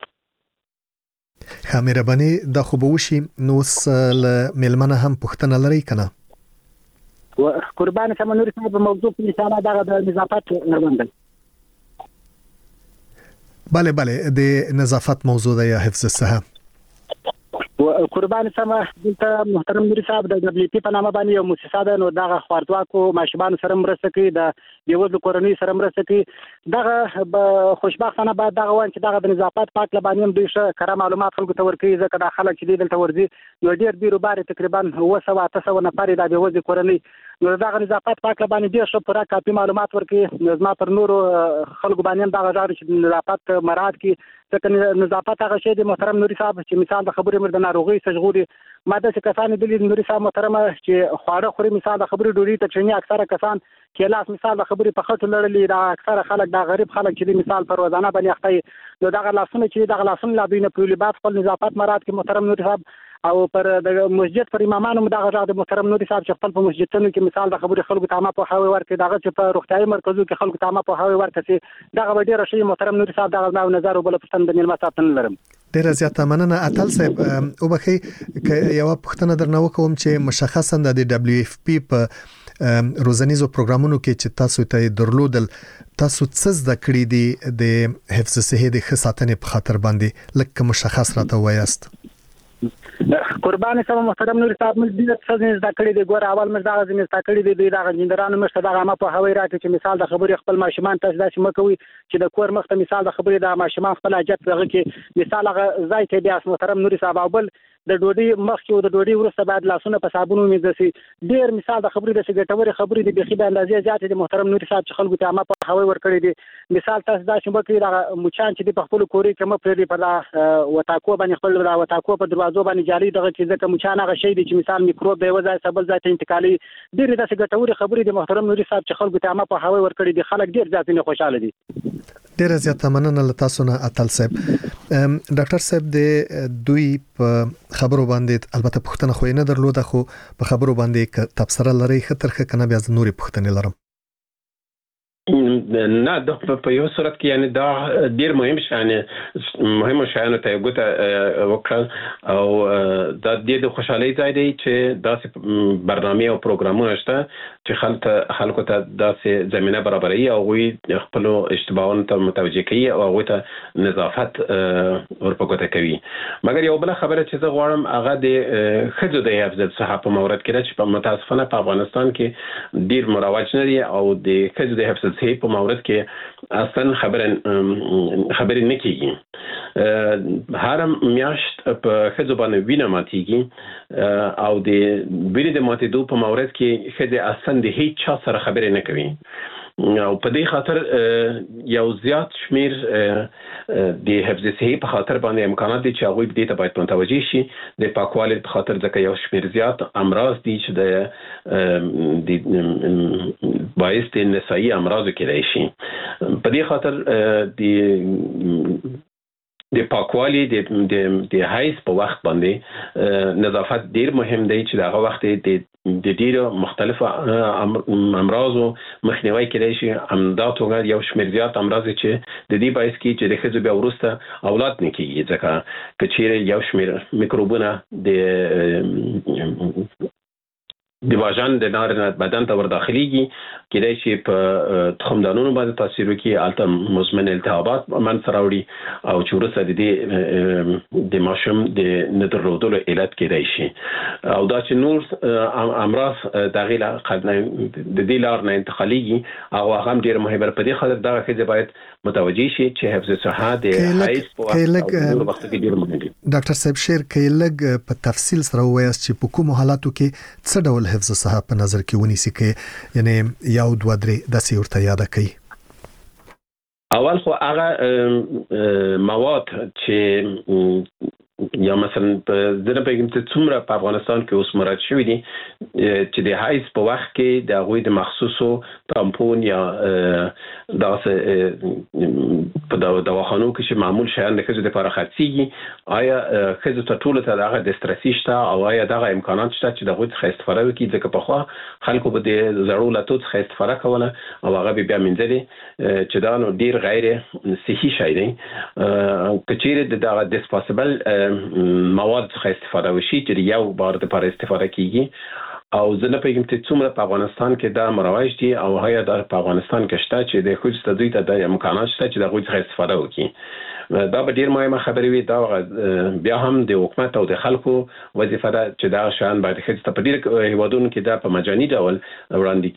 مهرباني د خو به وشي نو له میلمنه هم پوښتنه لري کنه. قربان سره نوري صاحب موضوع په مثال دغه د نظافت نرمندل. بله د نظافت موضوع د حفظ صحه. قربان سره دلته محترم نوري صاحب د دبليو پی په نامه باندې یو مؤسسه ده نو دغه خواردواکو ماشومان سره مرسته کوي د یوځل کورنۍ سره مرسته کوي. دغه خوشبختانه بعد دغه وان چې دغه د نظافت پاک لبانیم دوی ښه کره معلومات خلکو ته ورکوي ځکه د خلک چې دلته ورځي نو ډیر بیروبار تقریبا 900 نفر د یوځل کورنۍ نو دغه نظافت پاک لبانې ډیر ښه پوره کافي معلومات ورکوي. نظم پر نورو خلکو باندې دغه ځای چې نظافت مراعات کی ځکه نظافت هغه شی د محترم نوري صاحب چې مثال د خبرې مر د ناروغي سجغوري ماده چې کسان د نوري صاحب محترم چې خواړه خوري مثال د خبرې ډوډۍ ته چني اکثره کسان کلاس مثال د خبرې په خټو لړلې دا اکثره خلک د غریب خلک چې مثال پر روزانه باندې اخته نو دغه لاسونه چې دغه لاسونه لا دوی نه پولیبات خپل نظافت مراد کې محترم نوري صاحب او پر د مسجد پر امامانو دغه ځای د محترم نوري صاحب چې خپل په مسجدونو کې مثال د خبرې خلکو ته ما په هاوی ورکړي دغه چې په روغتيایي مرکزو کې خلکو ته ما په هاوی ورکړي دغه ډیر شي محترم نوري صاحب دغه نظر وبله پښتن د نیمه ساتن لرم. ډیر زیاته مننه اتل صاحب. او بخي یو پښتنه درنه وکوم چې مشخصا د دبليو اف پی په روزنیزو پروګرامونو کې چې تاسو ته درلودل تاسو څه زده کړی دي د حفظ صحه د خصاتنې په خاطر باندې لکه مشخص راته وایاست. قربان سره محترم نوري صاحب موږ دې څه زده کړی دي ګور اول موږ دغه زده کړی دي دغه جندرانو مشته دغه ما په هوای راکې چې مثال د خبرې خپل ماشومان تاسو داسې مکوي چې د کور مخته مثال د خبرې د ماشومان خپل اجت دغه کې مثال هغه ځای ته بیا محترم نوري صاحب او بل د ډوډۍ مخکې او د ډوډۍ وروسته بعد لاسونه په صابون ومینځل شي. ډیر مثال د خبرې د سګټوري خبرې د بخي د اندازې زیاتې د محترم نوري صاحب چې خلکو ته ما په هوای ورکړي دي مثال تاسو داسې مکوي د مچان چې په خپل کوري کې مپرې په وتاکو باندې خپل د وتاکو په دروازو باندې جاري دغه چې ځکه مچان هغه شی دي چې مثال میکروب دی وځي سبل ځای ته انتقالي ډیر د سګټوري خبرې د محترم نوري صاحب چې خلکو ته ما په هوای ورکړي دي خلک ډیر ځاتې نه خوشاله دي. ډیر زیاته مننه له تاسو نه اتل صاحب. ډاکټر صاحب د دوی په خبرو باندې البته پوښتنه خو نه درلوده خو په خبرو باندې ک تبصره لري خطر کنه بیا نوري پوښتنه لرم. نه د په یو صورت کې یعنی دا ډیر مهم مهم شایانو ته وګټه وکړ او دا د خوشحالي ځای دی چې داسې برنامه او پروګرامونه شته چې خلکو ته داسې زمينه برابري او وي خپل اشتباهونه ته متوجه کوي او هغه ته نظافت ورپکوته کوي. مګر یو بل خبره چې زه غواړم هغه د خځو د حفظ صحه په مورد کې چې متاسفانه په افغانستان کې ډیر مروج نه دي او د خځو د حفظ صحه په مورد کې اصلا خبرې نه کیږي. هر میاشت په خځو باندې وینه ماتيږي او د وینې د ماتېدو په مورد کې خځې اصلا د هیڅ چا سره خبرې نه کوي او په دې خاطر یو زیات شمیر د حفظ صحي په خاطر باندې امکانات دي چې هغه دې ته باید متوجه شي د پاکوالي په خاطر ځکه یو شمیر زیات امراض دي چې د باعث د نسایي امراض کېدای شي. په دې خاطر د پاکوالي د حیض په وخت باندې نظافت ډیر مهم دی چې دغه وخت د ډیرو مختلفو امراضو مخنیوي کېدای شي. همدا توګه یو شمیر زیات امراض چې د دې باعث کیږي چې د ښځو بیا وروسته اولاد نه کیږي ځکه که چیرې یو شمیر میکروبونه د واژن د نارینه بدن ته ورداخليږي کېدای شي په تخمدانونو باندې تاثیر وکړي البته مزمن التهابات من سره وړي او چې وروسته د ماشوم د ندرودلو علت کېدای شي او دا چې نور امراض دغه د دې لار نه انتقاليږي او هغه ډیر مهمه په دې خاطر دغه کې باید متوجي شي چې حفظ صحه د حیض په وخت کې ډیر مهم دي. ډاکټر صاحب شیر کې لګ په تفصیل سره وایي چې په کوم حالاتو کې څه ډول حفظ صحه په نظر کې ونیسي کې یعنی یو دوه درې د سیورته یاد کړي. اول خو هغه مواد چې یا مثلا زنه پیغام ته څومره په افغانستان کې اوس مراد شوی دي چې د حیض په وخت کې د غوي د مخصوصو تامپون یا داسې په دواخانو کې چې معمول شیان د خځو لپاره خرڅيږي آیا خځو ته ټول ته دغه د استرسي شته او آیا دغه امکانات شته چې دغه څخه استفاده وکړي ځکه په خو خلکو به د زړو لاتو څخه استفاده کوله او هغه بیا منځلي چې دا نو ډیر غیر صحي شي دی کچېره دغه ډیسپوزیبل مواد څخه استفاده وشي چې یو بار د لپاره استفاده کیږي او زه نه پیغام ته څومره په افغانستان کې دا مروج دي او هغه د په افغانستان کې شته چې د خو ست دوی ته د امکانات شته چې د غوښ څخه استفاده وکړي. دا به ډیر مهمه خبرې وي. دا بیا هم د حکومت او د خلکو وظیفه ده چې دا شان باید خځې ته په ډیر هیوادونو کې دا په مجاني ډول وړاندې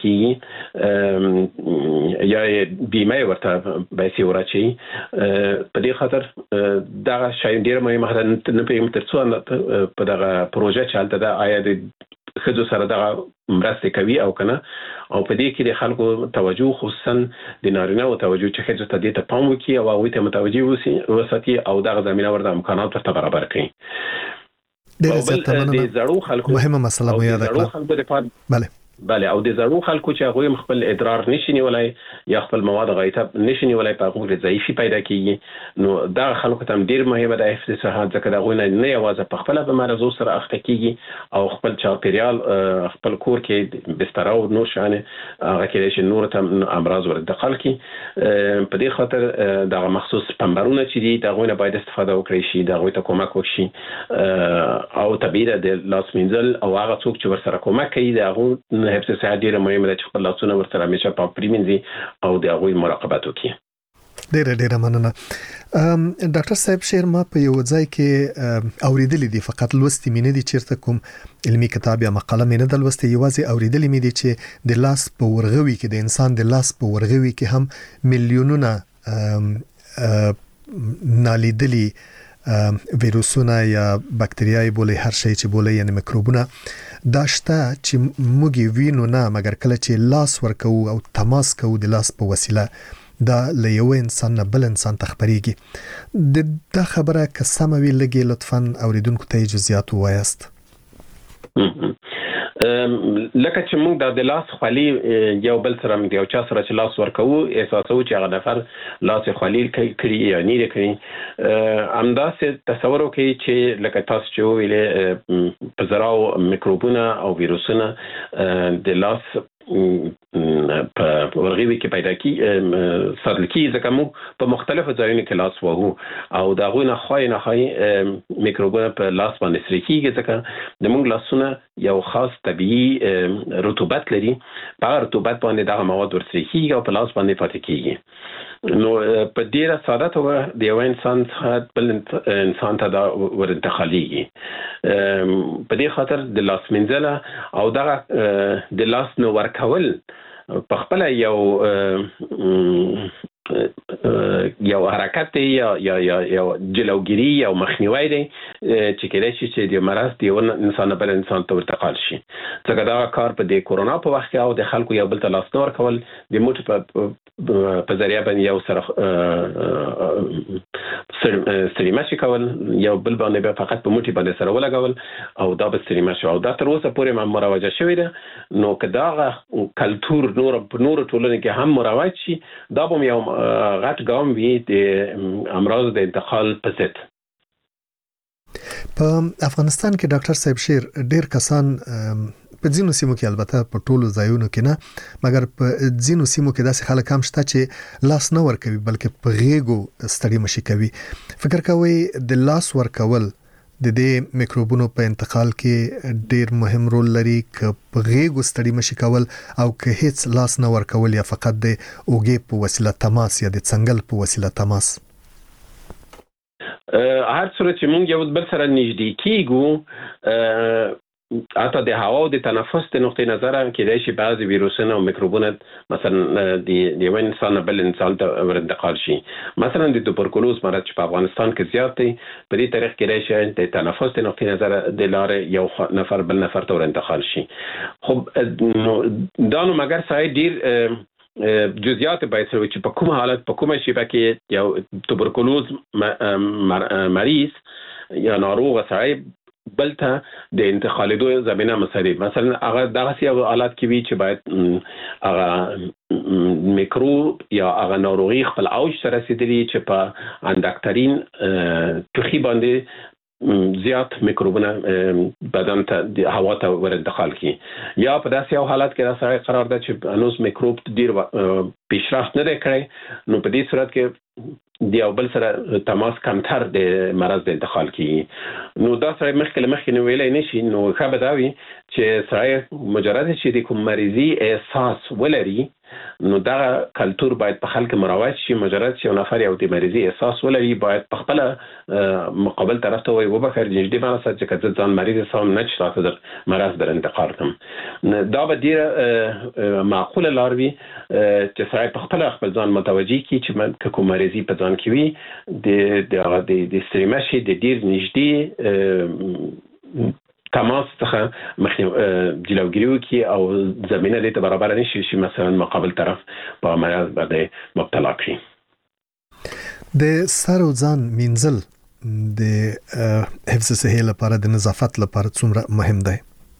کیږي یا بیمه ورته پیسې ورچي. په دې خاطر دا شای ډیر مهمه ده. نه پیغام تر څو په دغه پروژه چې حالت ده آیا د خځو سره دغه مرسته کوي او کنه او په دې کې د خلکو توجه خصوصا د نارینه او توجه چې خځو ته دې ته پام وکړي او هغه ته متوجه وساتي او دغه زمينه ورته امکانات ورته برابر کړي. ډېر زړو خلکو مهمه مسله مو یاد کړه. بله او د زړو خلکو چې هغه خپل ادرار نشي ولای یا خپل مواد غایطه نشي ولای په هغه ضعیفي پیدا کیږي نو دا خلکو ته ډیر مهمه ده حفظ صحه ځکه دا غوونه نه یوازې په خپل به مرزو سره اخته کیږي او خپل چاپیریال خپل کور کې بستر او نور شانه هغه کې چې نور ته امراض ورته کی په دې خاطر دا مخصوص پمبرونه چې دي دا غوونه باید استفاده وکړي شي دا غوي ته کومک وکړي او طبيعه د لاس منزل او هغه څوک چې ورسره کومک کوي دا غو حفظ صحه ډیره مهمه ده چې خپل لاسونه ورسره همیشه په پریمنځي او د هغوی مراقبت وکړي. ډیره مننه. ډاکټر صاحب شیر ما په یو ځای کې اوریدلې دي فقط لوستي مې نه دي چیرته کوم علمي کتاب یا مقاله مې نه ده لوستي یوازې اوریدلې مې دي چې د لاس په ورغوي کې د انسان د لاس په ورغوي کې هم میلیونونه نالیدلي ویروسونه یا بکتریاي بولي هر شي چې بولي یعنی میکروبونه داشته چې موږ وینو نه مګر کله چې لاس ورکو او تماس کوو د لاس په وسیله دا له یو انسان نه بل انسان ته خبريږي. دا خبره که سمه وي لګي لطفاً اوریدونکو ته جزئیات وایاست. لکه چې موږ د لاس خولي یو بل سره موږ یو چا سره چې لاس ورکوو احساسو چې هغه نفر لاس خولي کوي یا نه کوي همداسې تصور وکړئ چې لکه تاسو چې ویلې په زراو میکروبونه او ویروسونه د لاس په ورغوي کې پیدا کی ساتل کی ځکه موږ په مختلفو ځایونو کې لاس وهو او دا غوونه خای نه خای میکروبونه په لاس باندې سره کیږي ځکه د موږ لاسونه یو خاص طبيعي رطوبت لري په رطوبت باندې دا مواد ورسره کیږي او په لاس باندې پاتې کیږي نو په ډیره ساده توګه د یو انسان څخه بل انسان ته دا ورنتقالېږي په دې خاطر د لاس منځله او دا د لاس نو ورکول په خپل یو حرکت یا جلوگیری یا مخنیوي دی چې کېدای شي چې د مرض دی انسان بل انسان ته انتقال شي ځکه دا کار په د کورونا په وخت کې او د خلکو یو بل ته لاس نور کول د موټ په ذریعہ باندې یو سره سریمه شي کول یو بل باندې فقط په موټي باندې سره ولګول او دا به سریمه شو او دا تر اوسه پورې مروجه شوی ده نو کدا کلچر نور ټولنه کې هم مروج شي دا به یو غټ ګام وي د امراض د انتقال په ضد په افغانستان کې ډاکټر صاحب شیر ډیر کسان په ځینو سیمو کې البته په ټولو ځایونو کې نه مګر په ځینو سیمو کې داسې خلک هم شته چې لاس نه ورکوي بلکې په غیږو ستړي مشي کوي فکر کوي د لاس ورکول د دې میکروبونو په انتقال کې ډیر مهم رول لري ک په غیږو ستړي مشي کول او که هیڅ لاس نه ورکول یا فقط د اوګې په وسیله تماس یا د څنګل په وسیله تماس هر څومره چې موږ یو بل سره نږدې کیږو حتی د هوا او د تنفس د نقطې نظر کېدای شي بعضي ویروسونه او میکروبونه مثلا د یو انسان بل انسان ته ورنتقال شي مثلا د توبرکلوز مرض چې په افغانستان کې زیات دی په دې طریق کېدای شي د تنفس د نقطې نظر د لارې یو نفر بل نفر ته ورنتقال شي خب دا نو مګر سای ډیر جزئیات باید سره چې په کوم حالت په کومه شیبه کې یو توبرکلوز مریض یا ناروغ سړی بلته د انتقالېدو زمينه مسلې مثلا هغه دغه یو حالت کې وی چې باید هغه میکروب یا هغه ناروغي خپل اوج سره رسیدلی چې په اندکترین توخی باندې زیات میکروبونه بدن ته د هوا ته ورنتقال کی یا په داسې یو حالت کې راځي قرار ده چې انوس میکروب ډیر پیشرفت نه کوي نو په دې صورت کې د یو بل سره تماس کمتر د مرض د انتقال کی نو دا سره مخکې نو ویلای نشي نو خبر دا وي چې سره مجرد چې د کوم مریضي احساس ولري نو دا کلچر باید په خلک مروج شي مجرد چې یو نفر یو د مریضي احساس ولري باید په خپل مقابل طرف ته وي وبخیر نږدې باندې چې کله ځان مریض سم نه چلاته در مرض در انتقال کوم دا به ډیر معقوله لار وي چې سړی په خپل ځان متوجي کی چې کوم مریضي په ځان کې وي د استریمه شي د ډیر نږدې تماس څخه جلوگیری وکړي او زمينه دې ته برابر نشي شي مثلا مقابل طرف په مرض باندې مبتلا کړي د سر او ځان مینځل د حفظ صحي لپاره د نظافت لپاره څومره مهم دی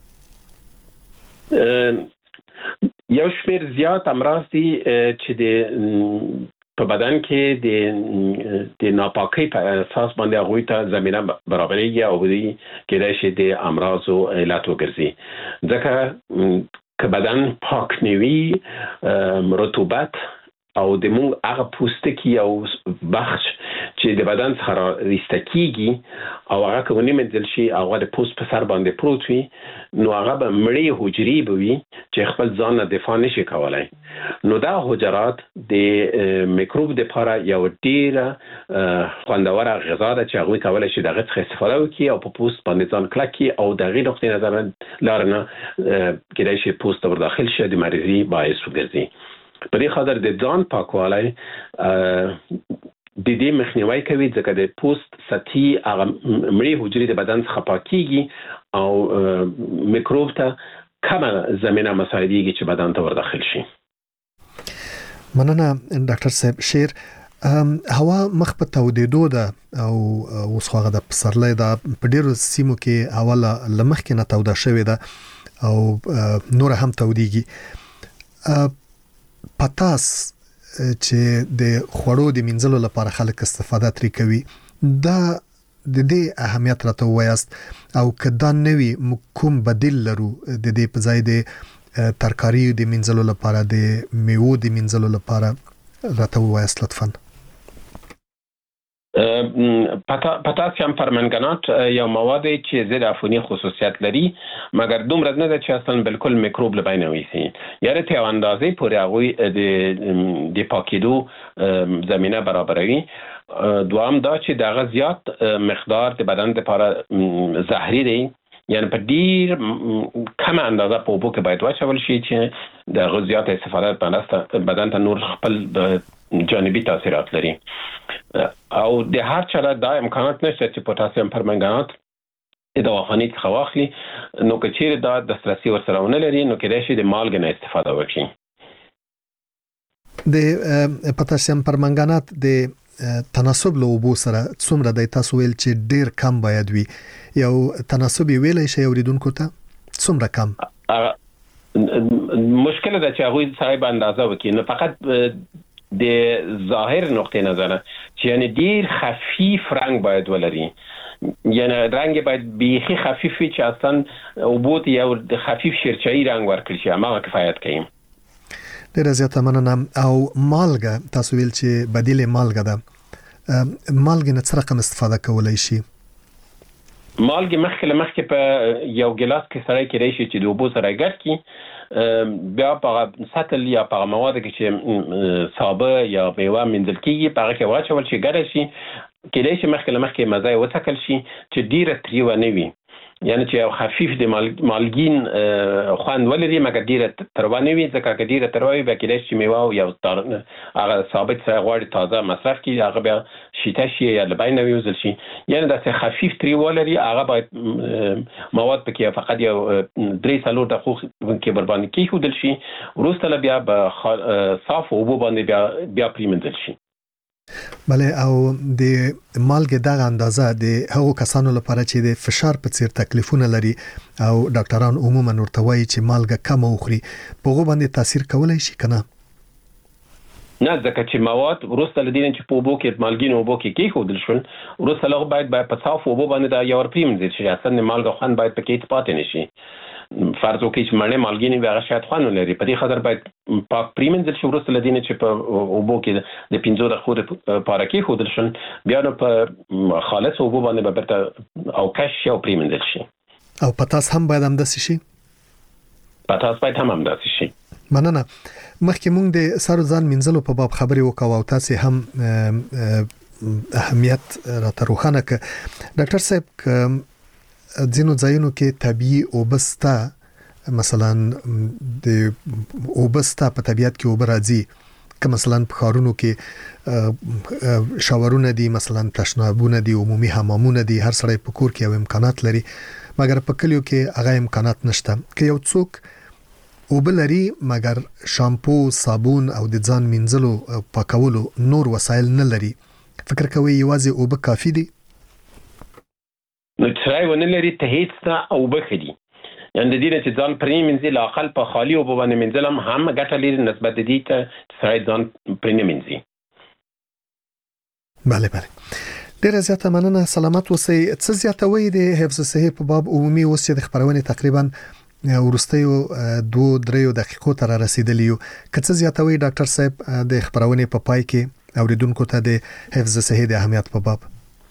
یو شمیر زیات امراض دي چې د په بدن کې د ناپاکۍ په اساس باندې هغه ته زمينه برابرېږي او دې کېدای شي د امراض او علت وګرځي ځکه که بدن پاک نه وي رطوبت او د مونږ هغه پوستکی او بخش چې د بدن څخه راایسته کیږي او هغه کومې منځل شي هغه د پوست په سر باندې پروت وي نو هغه به مړی حجرې وي چې خپل ځان نه دفاع نشي کولای نو دا حجرات د میکروب د لپاره یو ډیره خوندوره غذا ده چې هغه کولای شي دغه څخه استفاده وکړي او په پوست باندې ځان کلکي او دغه نقطې نظر لارنه کېدای شي پوست ور داخل شي د مریضي باعث وګرځي په دې خاطر د ځان پاکوالی د دې مخنیوي کوي ځکه د پوست سطحي هغه مړی حجرې د بدن څخه پاکيږي او میکروب ته کومه زمينه مساعدېږي چې بدن ته ور داخل شي مننه ډاکټر صاحب شیر هوا مخ په تودېدو ده او اوس خو هغه د پسرلۍ ده په ډیرو سیمو کې هوا لمخ کې نه توده شوې ده او نور هم تودېږي پتاس چې د خوړو د منځلو لپاره خلک استفاده ترې کوي دا د دې اهمیت راته وایست او کدا نوې کوم بدیل لرو د دې په ځای د ترکاری د منځلو لپاره د میوه د منځلو لپاره راته وایست لطفا. پتاسیم پرمنګنات یو مواد چې ضد عفونی خصوصیت لري مګر دومره نه ده چې اصلا بالکل میکروب له بین ویسي یعنی ته اندازې پورې هغه د پاکیدو زمينه برابروي. دوام دا چې دغه زیات مقدار د بدن لپاره زهري دی یعنی په ډیر کم اندازه په اوبو کې باید واچول شي چې د غذایت استفاده په بدن ته نور خپل جانبي تاثیرات لري او د هر چا دا امکانات نشته چې پوتاسیم پرمنګنات د دواخانې څخه واخلي نو که چیرې دا دسترسي ورسره ونه لري نو کېدای شي د مالګې نه استفاده وکړي. د پوتاسیم پرمنګنات د تناسب له اوبو سره څومره د تاسو ویل چې ډیر کم باید وي یو تناسب ویلای شي اوریدونکو ته څومره کم؟ مشکل ده چې هغه صاحب اندازه وکړي نه فقط د ظاهر نقطه نظر چې یعنی ډیر خفیف رنگ باید ولري یعنی رنگ باید بیخي خفیف وي چې اصلا اوبوت یا د خفیف شرچایی رنگ ورکړي چې ما کفایت کوي. ډیر زیاته مننه. او مالګه تاسو ویل چې بدیل مالګه ده مالګه نه څه رقم استفاده کولای شي؟ مالګه مخکې په یو ګلاس کې سره کې راشي چې د اوبو سره ګډ کی بیا په سطل یا په مواد کې چې صابه یا میوه منځل کیږي په هغه کې واچول شي ګډ شي کېدای شي مخکې مزه وڅکل شي چې ډیره تریو نه وي یعنی چې خفیف د مالګین خوند ولري مګر ډیره تروه نه وي ځکه چې ډیره تروه وي کېدای شي میوه یا هغه ثابت سره غوړي تازه مصرف کړي هغه بیا شیته شي یا لباین نه ویوزل شي یعنی دا خفیف تریو ولري هغه باید مواد پکې فقط یو 3 سالو دقیقو کې برباندې کیښودل شي وروسته بیا صاف اوبو باندې بیا پریمنځل شي. بله او د مالګې دغه اندازه د هغو کسانو لپاره چې د فشار په څیر تکلیفونه لري او ډاکټران عموما ورته وایي چې مالګه کم وخوري په هغو باندې تاثیر کولای شي کنه؟ نه ځکه چې مواد وروسته لدین چې په اوبو کې مالګین اوبو کې کېښودل شول وروسته له باید په صاف اوبو باندې دا یو پریمنځل شي اصلا مالګه خوند باید پکې پاتې نشي. فرض وکړئ چې مړې مالګینې به هغه شاید خوند لري په دې خاطر باید پاک پریمنځل شي وروسته لدین چې په اوبو کې د 15 دقیقو لپاره کېښودل شول بیا نو په خالص اوبو باندې به برته او کش او پریمنځل شي. او پتاس هم باید همداسې شي؟ پتاس باید هم همداسې شي. مننه. مخکې مونږ د سارو ځان منځلو په باب خبرې وکاو او تاسو هم اهمیت راته روښانه ک ډاکټر صاحب ځینو ځایونو کې طبيعي اوبستا مثلا د اوبستا په طبيعت کې اوبه راځي که مثلا په ښارونو کې شاورونه دي مثلا تشنابونه دي عمومي حمامونه دي هر سړی په کور کې یو امکانات لري مګر په کلیو کې هغه امکانات نشته که یو څوک اوبه لري مګر شامپو صابون او د ځان منځلو پاکولو نور وسایل نه لري فکر کوي یوازې اوبه کافي دي؟ نو ترای ونه لري ته هیڅ او بخدي یعنی د دې چې ځان پرې منځي لا خپل په خالی او باندې منځل هم ګټه لري نسبت دي ته ترای ځان پرې منځي. بله ډیره زیاته مننه. سلامت اوسئ. څه زیاتوي د حفظ صحي په باب عمومي اوس د خبرونه تقریبا ورستیو 2-3 دقیقو ته رسیدلی یو که څه زیاتوي ډاکټر صاحب د خبرونه په پای کې اوریدونکو ته د حفظ صحي د اهمیت په باب؟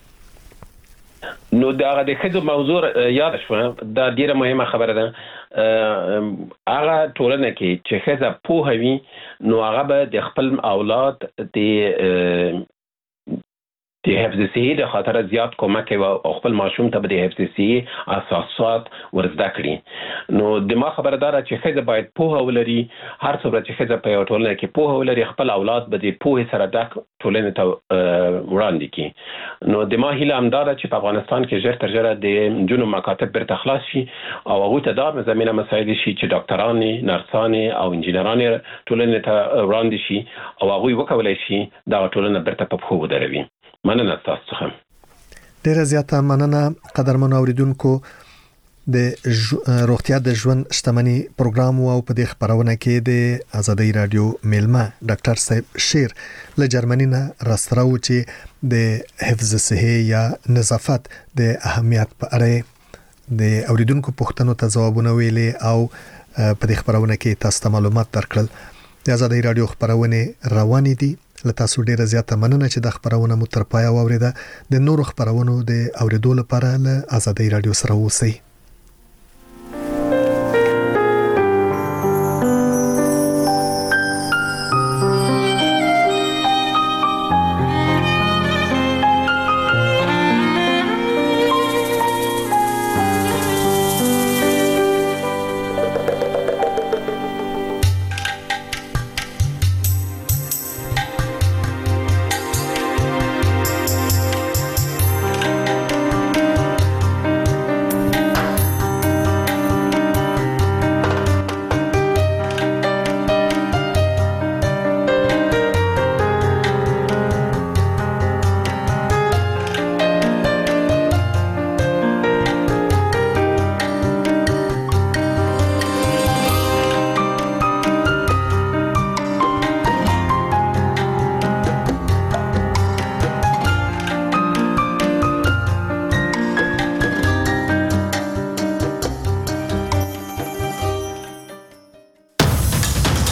نو دا د خځو موضوع یاد شو دا ډیره مهمه خبره ده. هغه ټولنه کې چې خځه پوهوي نو هغه به د خپل اولاد د حفظ صحي د خاطر زیات کومک کوي او خپل ماشوم ته د حفظ صحي اساسات ورزده کړي. نو د ما خبردار چې خځه باید پوهه ولري هر څومره چې خځه په یو ټولنه کې پوهه ولري خپل اولاد به د پوهې سره ډک ټولنه ته وړاندې کړي. نو د ما هیله همدا ده چې په افغانستان کې ژر تر ژره د جنو مکاتب برته خلاص شي او هغه ته دا زمينه مسایل شي چې ډاکټران نرسان او انجنیران ټولنه ته وړاندې شي او هغه وکولای شي دا ټولنه برته په خو ودروي. مننه تاسو څخه. ډیره زیاته مننه قدرمن اوریدونکو. د روغتیا د ژوند شتمنۍ پروګرام او په دې خبرونه کې د آزادۍ رادیو میلمه ډاکټر صاحب شیر له جرمني نه راستراو چې د حفظ صحي یا نظافت د اهمیت په اړه د اوریدونکو پوښتنو ته ځوابونه ویلي او په دې خبرونه کې تاسو ته معلومات درکړل. د آزادۍ رادیو خبرونه روانې دي. له تاسو ډیره زیاته مننه چې د خبرونه مو تر پایه واوریده. د نورو خبرونو د اوریدو لپاره له آزادۍ رادیو سره اوسئ.